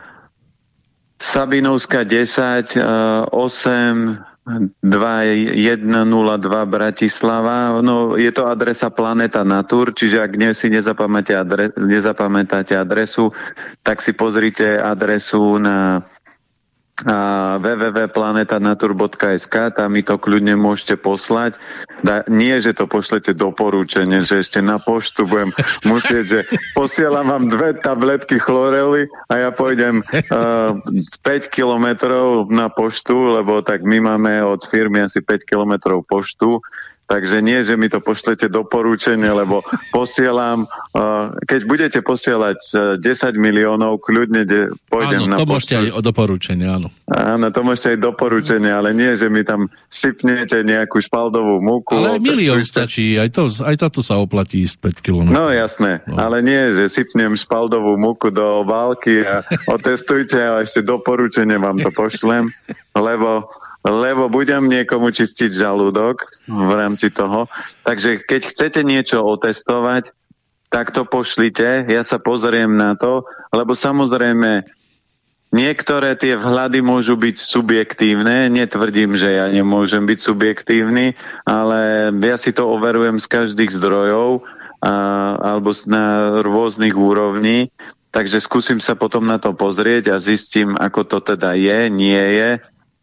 Sabinovská desať uh, osem dva jeden nula dva Bratislava. No, je to adresa Planeta Natur, čiže ak dnes si nezapamätáte, adre, nezapamätáte adresu, tak si pozrite adresu na a w w w bodka planeta natur bodka es ka, tam mi to kľudne môžete poslať. Da, nie, že to pošlete doporučenie, že ešte na poštu budem musieť, že posielam vám dve tabletky chlorely a ja pôjdem uh, päť kilometrov na poštu, lebo tak my máme od firmy asi päť kilometrov poštu. Takže nie, že mi to pošlete doporučenie, lebo posielam, uh, keď budete posielať uh, desať miliónov, kľudne de, pôjdem áno, na to poštu. môžete aj o doporučenie, áno. Áno, to môžete aj doporučenie, ale nie, že mi tam sypnete nejakú špaldovú múku. Ale aj milión stačí, aj, to, aj táto sa oplatí ísť päť kilometrov. No jasné, no. Ale nie, že sypnem špaldovú múku do obálky a otestujte a ešte doporučenie vám to pošlem, lebo lebo budem niekomu čistiť žalúdok v rámci toho. Takže keď chcete niečo otestovať, tak to pošlite, ja sa pozriem na to, lebo samozrejme niektoré tie vhľady môžu byť subjektívne, netvrdím, že ja nemôžem byť subjektívny, ale ja si to overujem z každých zdrojov a, alebo na rôznych úrovní, takže skúsim sa potom na to pozrieť a zistím, ako to teda je, nie je.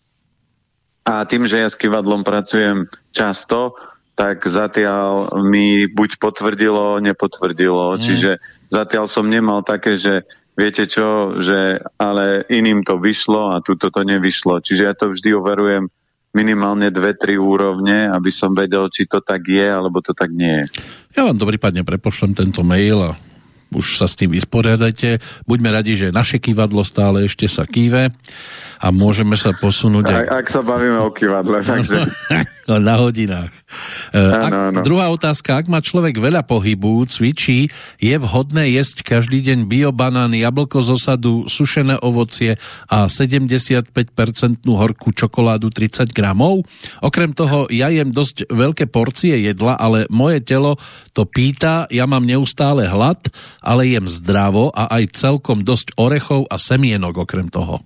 A tým, že ja s kývadlom pracujem často, tak zatiaľ mi buď potvrdilo, nepotvrdilo. Mm. Čiže zatiaľ som nemal také, že viete čo, že ale iným to vyšlo a tuto to nevyšlo. Čiže ja to vždy overujem minimálne dve tri úrovne, aby som vedel, či to tak je, alebo to tak nie je. Ja vám to prípadne prepošlem tento mail a už sa s tým vysporiadajte. Buďme radi, že naše kývadlo stále ešte sa kýve a môžeme sa posunúť aj... Ak, ak sa bavíme o kývadle, takže... Na hodinách. Ak, ano, ano. Druhá otázka, ak má človek veľa pohybu, cvičí, je vhodné jesť každý deň biobanán, jablko z osadu, sušené ovocie a sedemdesiatpäť percent horkú čokoládu tridsať gramov? Okrem toho, ja jem dosť veľké porcie jedla, ale moje telo to pýta, ja mám neustále hlad, ale jem zdravo a aj celkom dosť orechov a semienok okrem toho.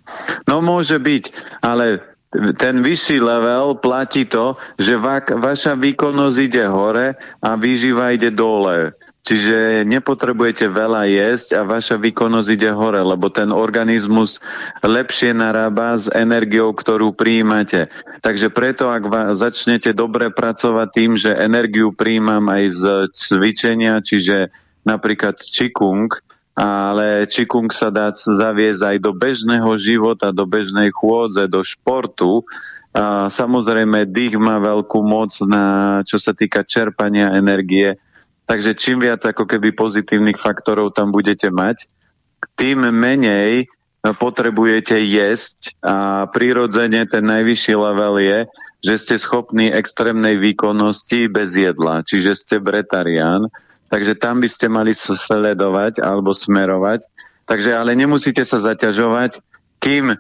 No môže byť, ale ten vyšší level platí to, že va- vaša výkonnosť ide hore a výživa ide dole. Čiže nepotrebujete veľa jesť a vaša výkonnosť ide hore, lebo ten organizmus lepšie narába s energiou, ktorú prijímate. Takže preto, ak va- začnete dobre pracovať tým, že energiu prijímam aj z cvičenia, čiže napríklad Qigong, ale Qigong sa dá zaviesť aj do bežného života, do bežnej chôdze, do športu. A samozrejme, dých má veľkú moc, na, čo sa týka čerpania energie. Takže čím viac ako keby pozitívnych faktorov tam budete mať, tým menej potrebujete jesť a prirodzene ten najvyšší level je, že ste schopní extrémnej výkonnosti bez jedla, čiže ste bretarián. Takže tam by ste mali sledovať alebo smerovať. Takže ale nemusíte sa zaťažovať, kým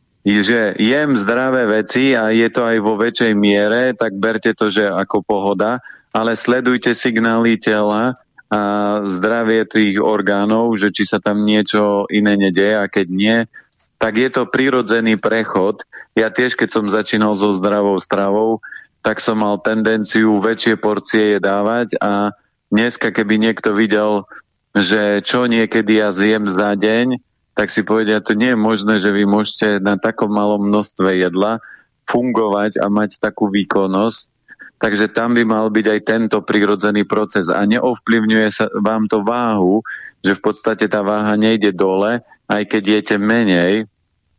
že jem zdravé veci a je to aj vo väčšej miere, tak berte to, že ako pohoda, ale sledujte signály tela a zdravie tých orgánov, že či sa tam niečo iné nedeje a keď nie, tak je to prirodzený prechod. Ja tiež, keď som začínal so zdravou stravou, tak som mal tendenciu väčšie porcie dávať a dneska, keby niekto videl, že čo niekedy ja zjem za deň, tak si povedia, to nie je možné, že vy môžete na takom malom množstve jedla fungovať a mať takú výkonnosť. Takže tam by mal byť aj tento prirodzený proces a neovplyvňuje sa vám to váhu, že v podstate tá váha nejde dole, aj keď jete menej,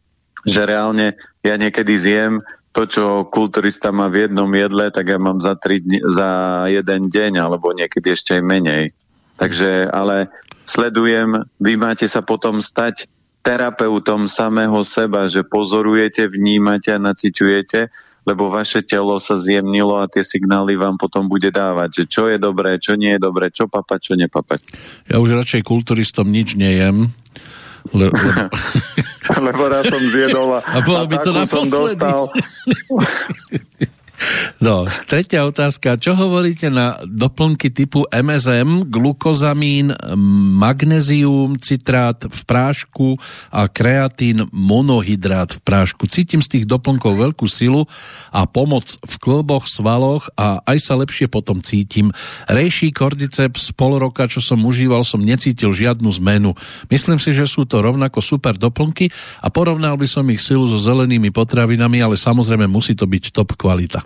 že reálne ja niekedy zjem to, čo kulturista má v jednom jedle, tak ja mám za, tri dni, za jeden deň, alebo niekedy ešte aj menej. Takže, ale sledujem, vy máte sa potom stať terapeutom samého seba, že pozorujete, vnímate a naciťujete, lebo vaše telo sa zjemnilo a tie signály vám potom bude dávať, že čo je dobré, čo nie je dobré, čo papať, čo nepapať. Ja už radšej kulturistom nič nejem, Le, le... lebo raz som zjedol a, a, bolo a by to takú som dostal. No, tretia otázka. Čo hovoríte na doplnky typu em es em, glukozamín, magnézium, citrát v prášku a kreatín, monohydrát v prášku? Cítim z tých doplnkov veľkú silu a pomoc v klboch, svaloch a aj sa lepšie potom cítim. Reishi, Cordyceps, pol roka, čo som užíval, som necítil žiadnu zmenu. Myslím si, že sú to rovnako super doplnky a porovnal by som ich silu so zelenými potravinami, ale samozrejme musí to byť top kvalita.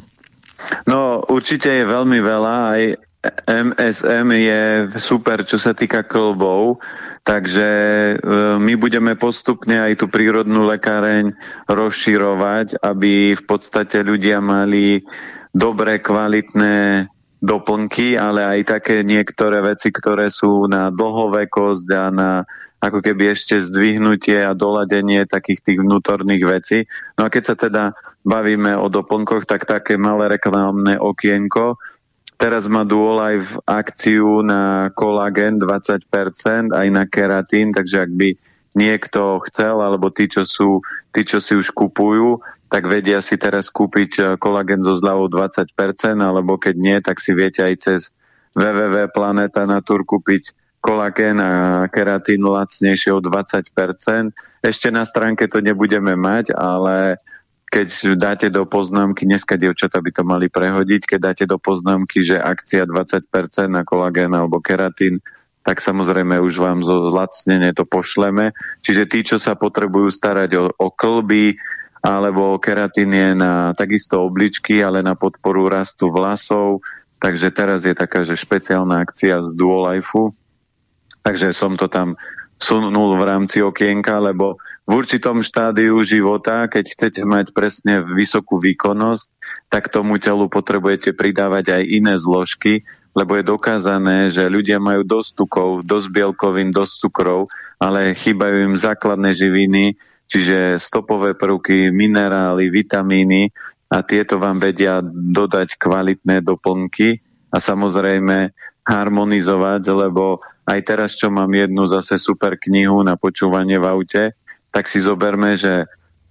No, určite je veľmi veľa, aj em es em je super, čo sa týka klbov, takže e, my budeme postupne aj tú prírodnú lekáreň rozširovať, aby v podstate ľudia mali dobré, kvalitné doplnky, ale aj také niektoré veci, ktoré sú na dlhovekosť a na ako keby ešte zdvihnutie a doladenie takých tých vnútorných vecí. No a keď sa teda bavíme o doplnkoch, tak také malé reklamné okienko. Teraz má Duolife akciu na kolagén dvadsať percent, aj na keratín, takže ak by niekto chcel, alebo tí, čo sú, tí, čo si už kupujú, tak vedia si teraz kúpiť kolagén so zľavou dvadsať percent, alebo keď nie, tak si viete aj cez w w w bodka planeta natur kúpiť kolagén a keratín lacnejšie o dvadsať percent. Ešte na stránke to nebudeme mať, ale keď dáte do poznámky, dneska dievčatá by to mali prehodiť, keď dáte do poznámky, že akcia dvadsať percent na kolagén alebo keratín, tak samozrejme už vám zlacnenie to pošleme. Čiže tí, čo sa potrebujú starať o, o klby, alebo keratín je na takisto obličky, ale na podporu rastu vlasov. Takže teraz je taká, že špeciálna akcia z Duolifeu. Takže som to tam sunul v rámci okienka, lebo v určitom štádiu života, keď chcete mať presne vysokú výkonnosť, tak tomu telu potrebujete pridávať aj iné zložky, lebo je dokázané, že ľudia majú dosť tukov, dosť bielkovín, dosť cukrov, ale chýbajú im základné živiny, čiže stopové prvky, minerály, vitamíny a tieto vám vedia dodať kvalitné doplnky a samozrejme harmonizovať, lebo aj teraz, čo mám jednu zase super knihu na počúvanie v aute, tak si zoberme, že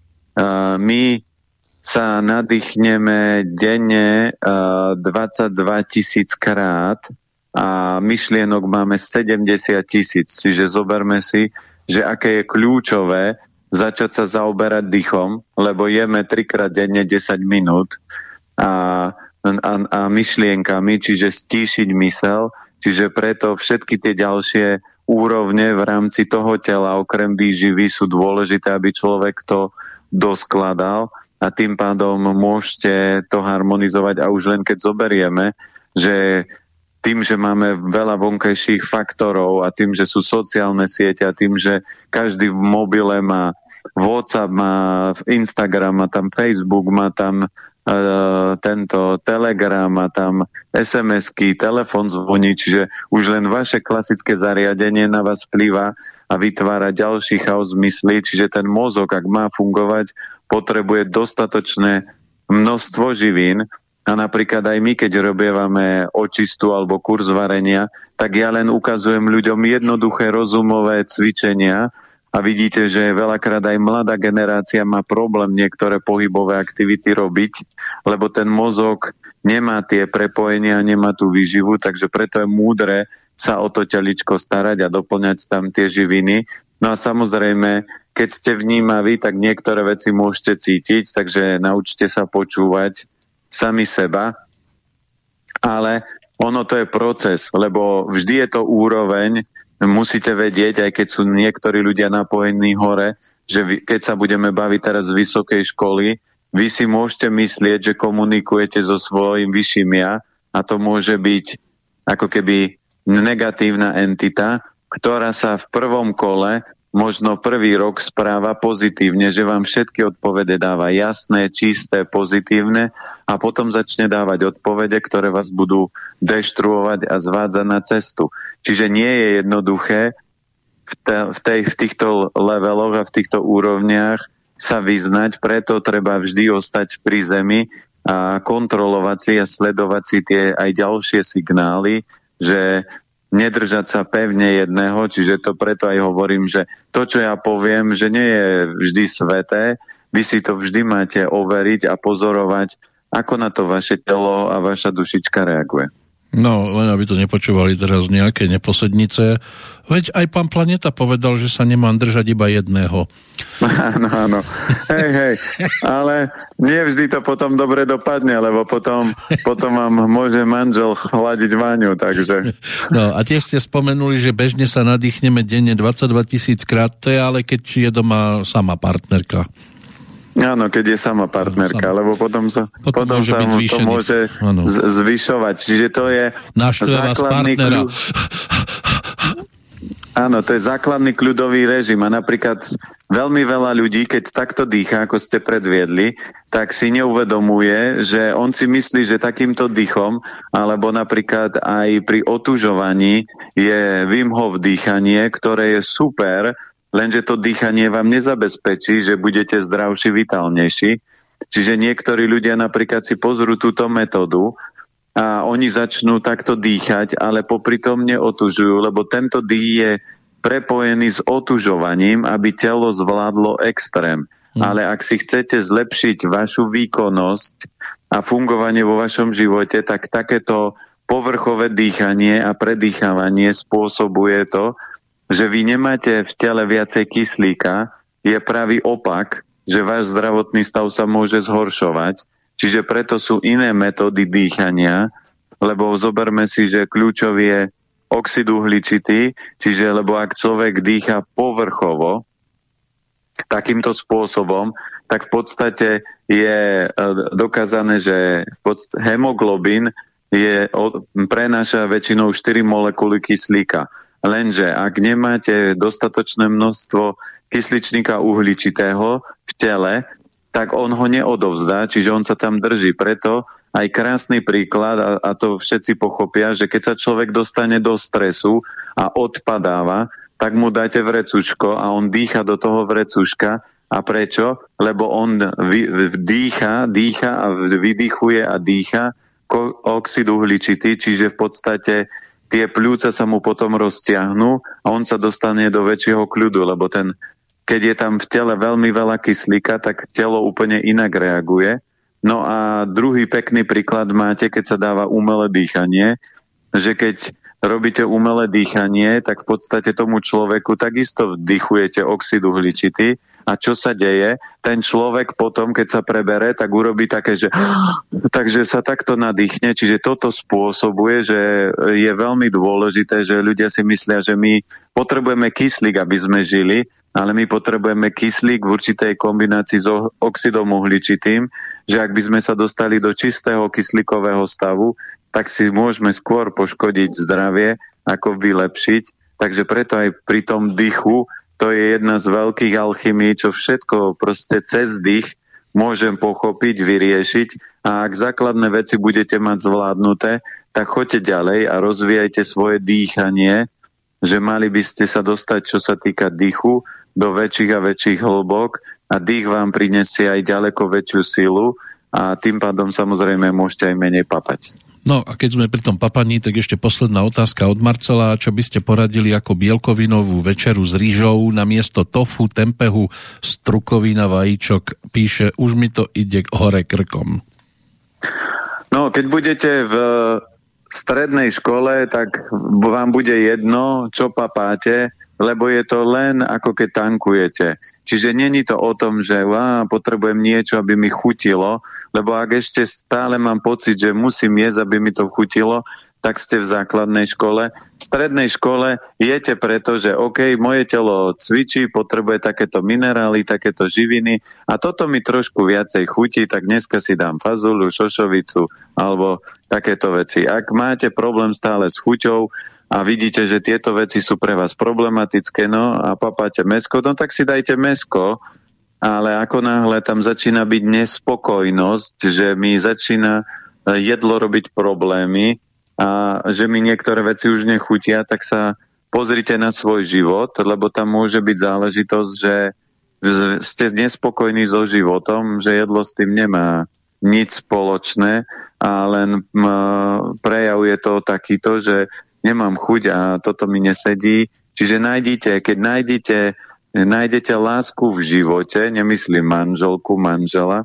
uh, my sa nadýchneme denne uh, dvadsaťdva tisíc krát a myšlienok máme sedemdesiat tisíc. Čiže zoberme si, že aké je kľúčové začať sa zaoberať dýchom, lebo jeme trikrát denne desať minút a, a, a myšlienkami, čiže stíšiť mysel, čiže preto všetky tie ďalšie úrovne v rámci toho tela, okrem výživy, sú dôležité, aby človek to doskladal a tým pádom môžete to harmonizovať a už len keď zoberieme, že tým, že máme veľa vonkajších faktorov a tým, že sú sociálne siete a tým, že každý v mobile má WhatsApp, má Instagram, má tam Facebook, má tam uh, tento Telegram, má tam es em esky, telefon zvoní, čiže už len vaše klasické zariadenie na vás vplýva a vytvára ďalší chaos mysli, čiže ten mozog, ak má fungovať, potrebuje dostatočné množstvo živín. A napríklad aj my, keď robievame očistu alebo kurz varenia, tak ja len ukazujem ľuďom jednoduché rozumové cvičenia a vidíte, že veľakrát aj mladá generácia má problém niektoré pohybové aktivity robiť, lebo ten mozog nemá tie prepojenia, nemá tú výživu, takže preto je múdre sa o to teličko starať a doplňať tam tie živiny. No a samozrejme, keď ste vnímaví, tak niektoré veci môžete cítiť, takže naučte sa počúvať sami seba, ale ono to je proces, lebo vždy je to úroveň, musíte vedieť, aj keď sú niektorí ľudia napojení hore, že vy, keď sa budeme baviť teraz z vysokej školy, vy si môžete myslieť, že komunikujete so svojím vyšším ja a to môže byť ako keby negatívna entita, ktorá sa v prvom kole možno prvý rok správa pozitívne, že vám všetky odpovede dáva jasné, čisté, pozitívne a potom začne dávať odpovede, ktoré vás budú deštruovať a zvádzať na cestu. Čiže nie je jednoduché v, te, v, tej, v týchto leveloch a v týchto úrovniach sa vyznať, preto treba vždy ostať pri zemi a kontrolovať si a sledovať si tie aj ďalšie signály, že nedržať sa pevne jedného, čiže to preto aj hovorím, že to, čo ja poviem, že nie je vždy sveté, vy si to vždy máte overiť a pozorovať ako na to vaše telo a vaša dušička reaguje. No, len aby to nepočúvali teraz nejaké neposednice. Veď aj pán Planeta povedal, že sa nemám držať iba jedného. Áno, áno. Hej, hej. Ale nie vždy to potom dobre dopadne, lebo potom, potom vám môže manžel chladiť vaňu, takže... No a tiež ste spomenuli, že bežne sa nadýchneme denne dvadsaťdva tisíc krát, to je ale keď je doma sama partnerka. Áno, keď je sama partnerka, lebo potom sa, potom potom môže sa mu to môže z- zvyšovať. Čiže to je základný kľud... Áno, to je základný kľudový režim a napríklad veľmi veľa ľudí, keď takto dýchá, ako ste predviedli, tak si neuvedomuje, že on si myslí, že takýmto dýchom, alebo napríklad aj pri otužovaní je Wim Hof dýchanie, ktoré je super, lenže to dýchanie vám nezabezpečí, že budete zdravší, vitálnejší. Čiže niektorí ľudia napríklad si pozrú túto metódu a oni začnú takto dýchať, ale popri tom neotužujú, lebo tento dých je prepojený s otužovaním, aby telo zvládlo extrém. Hmm. Ale ak si chcete zlepšiť vašu výkonnosť a fungovanie vo vašom živote, tak takéto povrchové dýchanie a predýchávanie spôsobuje to, že vy nemáte v tele viacej kyslíka, je pravý opak, že váš zdravotný stav sa môže zhoršovať. Čiže preto sú iné metódy dýchania, lebo zoberme si, že kľúčový je oxid uhličitý, čiže lebo ak človek dýcha povrchovo, takýmto spôsobom, tak v podstate je dokázané, že hemoglobín je, prenáša väčšinou štyri molekuly kyslíka. Lenže ak nemáte dostatočné množstvo kysličníka uhličitého v tele, tak on ho neodovzdá, čiže on sa tam drží. Preto aj krásny príklad, a, a to všetci pochopia, že keď sa človek dostane do stresu a odpadáva, tak mu dáte vrecuško a on dýcha do toho vrecuška. A prečo? Lebo on vdýcha, dýcha a vydychuje a dýcha oxid uhličitý, čiže v podstate tie pľúca sa mu potom roztiahnu a on sa dostane do väčšieho kľudu, lebo ten, keď je tam v tele veľmi veľa kyslíka, tak telo úplne inak reaguje. No a druhý pekný príklad máte, keď sa dáva umelé dýchanie, že keď robíte umelé dýchanie, tak v podstate tomu človeku takisto vdychujete oxid uhličitý. A čo sa deje? Ten človek potom, keď sa prebere, tak urobí také, že takže sa takto nadýchne. Čiže toto spôsobuje, že je veľmi dôležité, že ľudia si myslia, že my potrebujeme kyslík, aby sme žili, ale my potrebujeme kyslík v určitej kombinácii s oxidom uhličitým, že ak by sme sa dostali do čistého kyslíkového stavu, tak si môžeme skôr poškodiť zdravie, ako vylepšiť. Takže preto aj pri tom dychu to je jedna z veľkých alchymí, čo všetko proste cez dých môžem pochopiť, vyriešiť a ak základné veci budete mať zvládnuté, tak choďte ďalej a rozvíjajte svoje dýchanie, že mali by ste sa dostať, čo sa týka dýchu, do väčších a väčších hĺbok a dých vám prinesie aj ďaleko väčšiu silu a tým pádom samozrejme môžete aj menej papať. No a keď sme pri tom papaní, tak ešte posledná otázka od Marcela. Čo by ste poradili ako bielkovinovú večeru s rýžou namiesto tofu, tempehu, strukovín a vajíčok? Píše, už mi to ide hore krkom. No, keď budete v strednej škole, tak vám bude jedno, čo papáte, lebo je to len ako keď tankujete. Čiže není to o tom, že á, potrebujem niečo, aby mi chutilo, lebo ak ešte stále mám pocit, že musím jesť, aby mi to chutilo, tak ste v základnej škole. V strednej škole jete preto, že OK, moje telo cvičí, potrebuje takéto minerály, takéto živiny a toto mi trošku viacej chutí, tak dneska si dám fazulu, šošovicu alebo takéto veci. Ak máte problém stále s chuťou, a vidíte, že tieto veci sú pre vás problematické, no a papáte mäsko, no tak si dajte mäsko, ale ako náhle tam začína byť nespokojnosť, že mi začína jedlo robiť problémy a že mi niektoré veci už nechutia, tak sa pozrite na svoj život, lebo tam môže byť záležitosť, že ste nespokojní so životom, že jedlo s tým nemá nič spoločné a len prejav je to takýto, že nemám chuť a toto mi nesedí. Čiže nájdete, keď nájdete, nájdete lásku v živote, nemyslím manželku, manžela,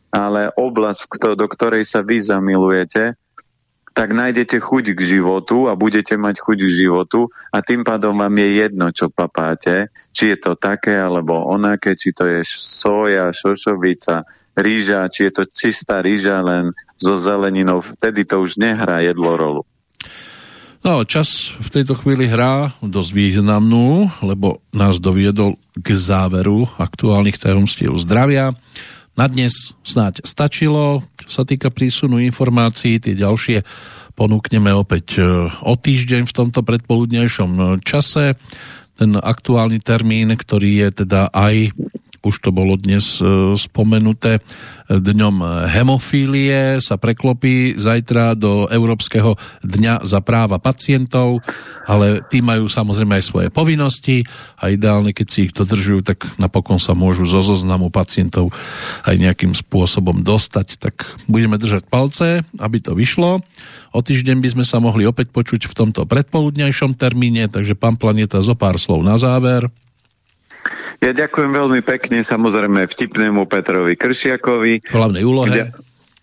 ale oblasť, do ktorej sa vy zamilujete, tak nájdete chuť k životu a budete mať chuť k životu a tým pádom vám je jedno, čo papáte, či je to také alebo onaké, či to je soja, šošovica, rýža, či je to čistá rýža len so zeleninou, vtedy to už nehrá jedlo rolu. No, čas v tejto chvíli hrá dosť významnú, lebo nás doviedol k záveru aktuálnych tajomstiev zdravia. Na dnes snáď stačilo, čo sa týka prísunu informácií, tie ďalšie ponúkneme opäť o týždeň v tomto predpoludnejšom čase. Ten aktuálny termín, ktorý je teda aj, už to bolo dnes spomenuté, dňom hemofílie, sa preklopí zajtra do Európskeho dňa za práva pacientov, ale tí majú samozrejme aj svoje povinnosti a ideálne, keď si ich dodržujú, tak napokon sa môžu zo zoznamu pacientov aj nejakým spôsobom dostať. Tak budeme držať palce, aby to vyšlo. O týždeň by sme sa mohli opäť počuť v tomto predpoludňajšom termíne, takže pán Planeta, zo pár slov na záver. Ja ďakujem veľmi pekne, samozrejme vtipnému Petrovi Kršiakovi. V hlavnej úlohe.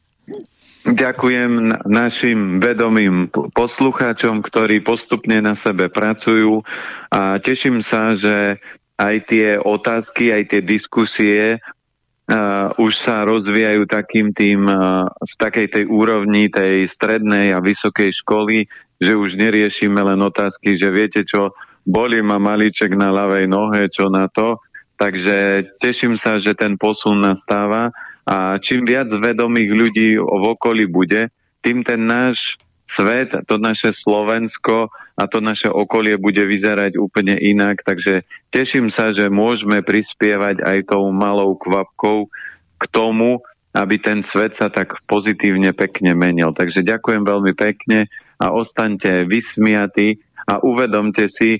Ďakujem našim vedomým poslucháčom, ktorí postupne na sebe pracujú a teším sa, že aj tie otázky, aj tie diskusie uh, už sa rozvíjajú takým tým, uh, v takej tej úrovni tej strednej a vysokej školy, že už neriešime len otázky, že viete čo, bolí ma malíček na ľavej nohe, čo na to. Takže teším sa, že ten posun nastáva a čím viac vedomých ľudí v okolí bude, tým ten náš svet, to naše Slovensko a to naše okolie bude vyzerať úplne inak. Takže teším sa, že môžeme prispievať aj tou malou kvapkou k tomu, aby ten svet sa tak pozitívne pekne menil. Takže ďakujem veľmi pekne a ostaňte vysmiatí a uvedomte si,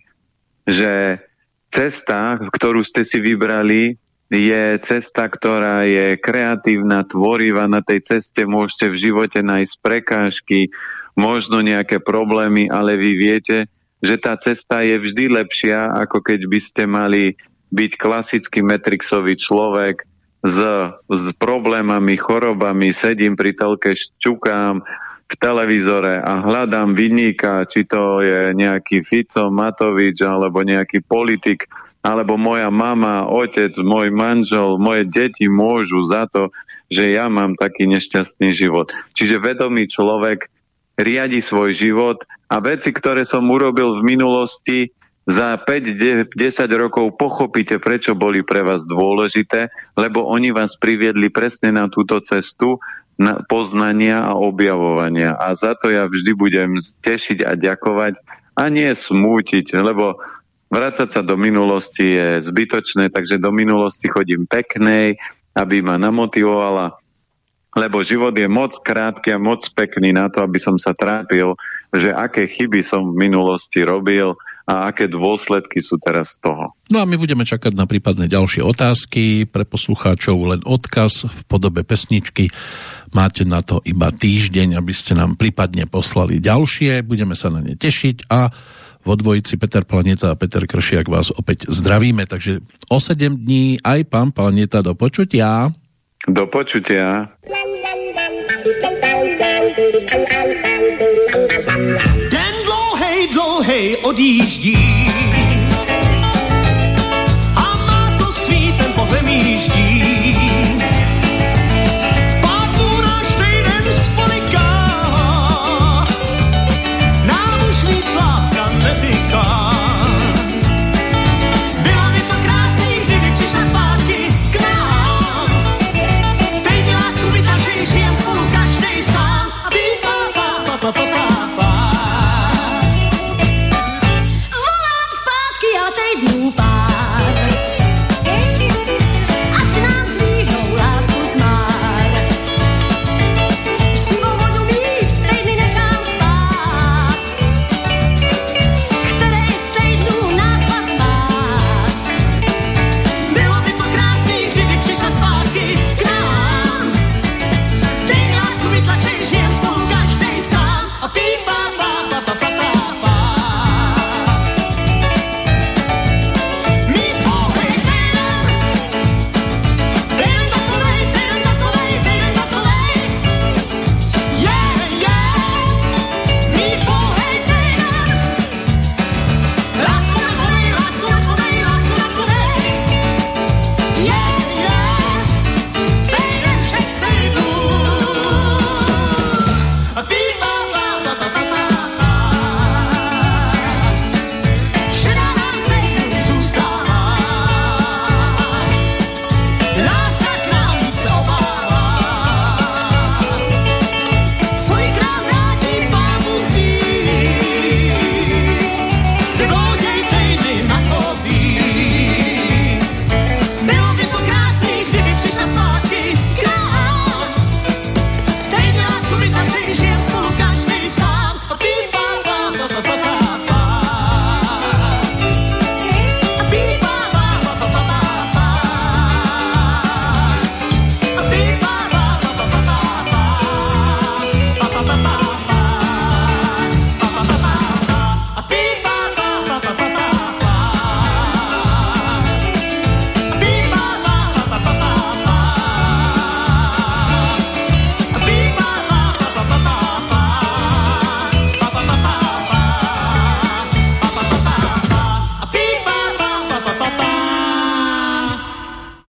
že cesta, ktorú ste si vybrali, je cesta, ktorá je kreatívna, tvorivá. Na tej ceste môžete v živote nájsť prekážky, možno nejaké problémy, ale vy viete, že tá cesta je vždy lepšia, ako keď by ste mali byť klasický matrixový človek s, s problémami, chorobami, sedím pri telke, šťukám v televízore a hľadám vinníka, či to je nejaký Fico, Matovič, alebo nejaký politik, alebo moja mama, otec, môj manžel, moje deti môžu za to, že ja mám taký nešťastný život. Čiže vedomý človek riadi svoj život a veci, ktoré som urobil v minulosti, za päť desať rokov pochopíte, prečo boli pre vás dôležité, lebo oni vás priviedli presne na túto cestu, na poznania a objavovania. A za to ja vždy budem tešiť a ďakovať a nie smútiť, lebo vrácať sa do minulosti je zbytočné, takže do minulosti chodím peknej, aby ma namotivovala, lebo život je moc krátky a moc pekný na to, aby som sa trápil, že aké chyby som v minulosti robil a aké dôsledky sú teraz z toho. No a my budeme čakať na prípadné ďalšie otázky. Pre poslucháčov len odkaz v podobe pesničky. Máte na to iba týždeň, aby ste nám prípadne poslali ďalšie. Budeme sa na ne tešiť a vo dvojici Peter Planeta a Peter Kršiak vás opäť zdravíme. Takže o sedem dní aj pán Planeta, do počutia. Do počutia. Ten dlouhej, dlouhej odjíždí.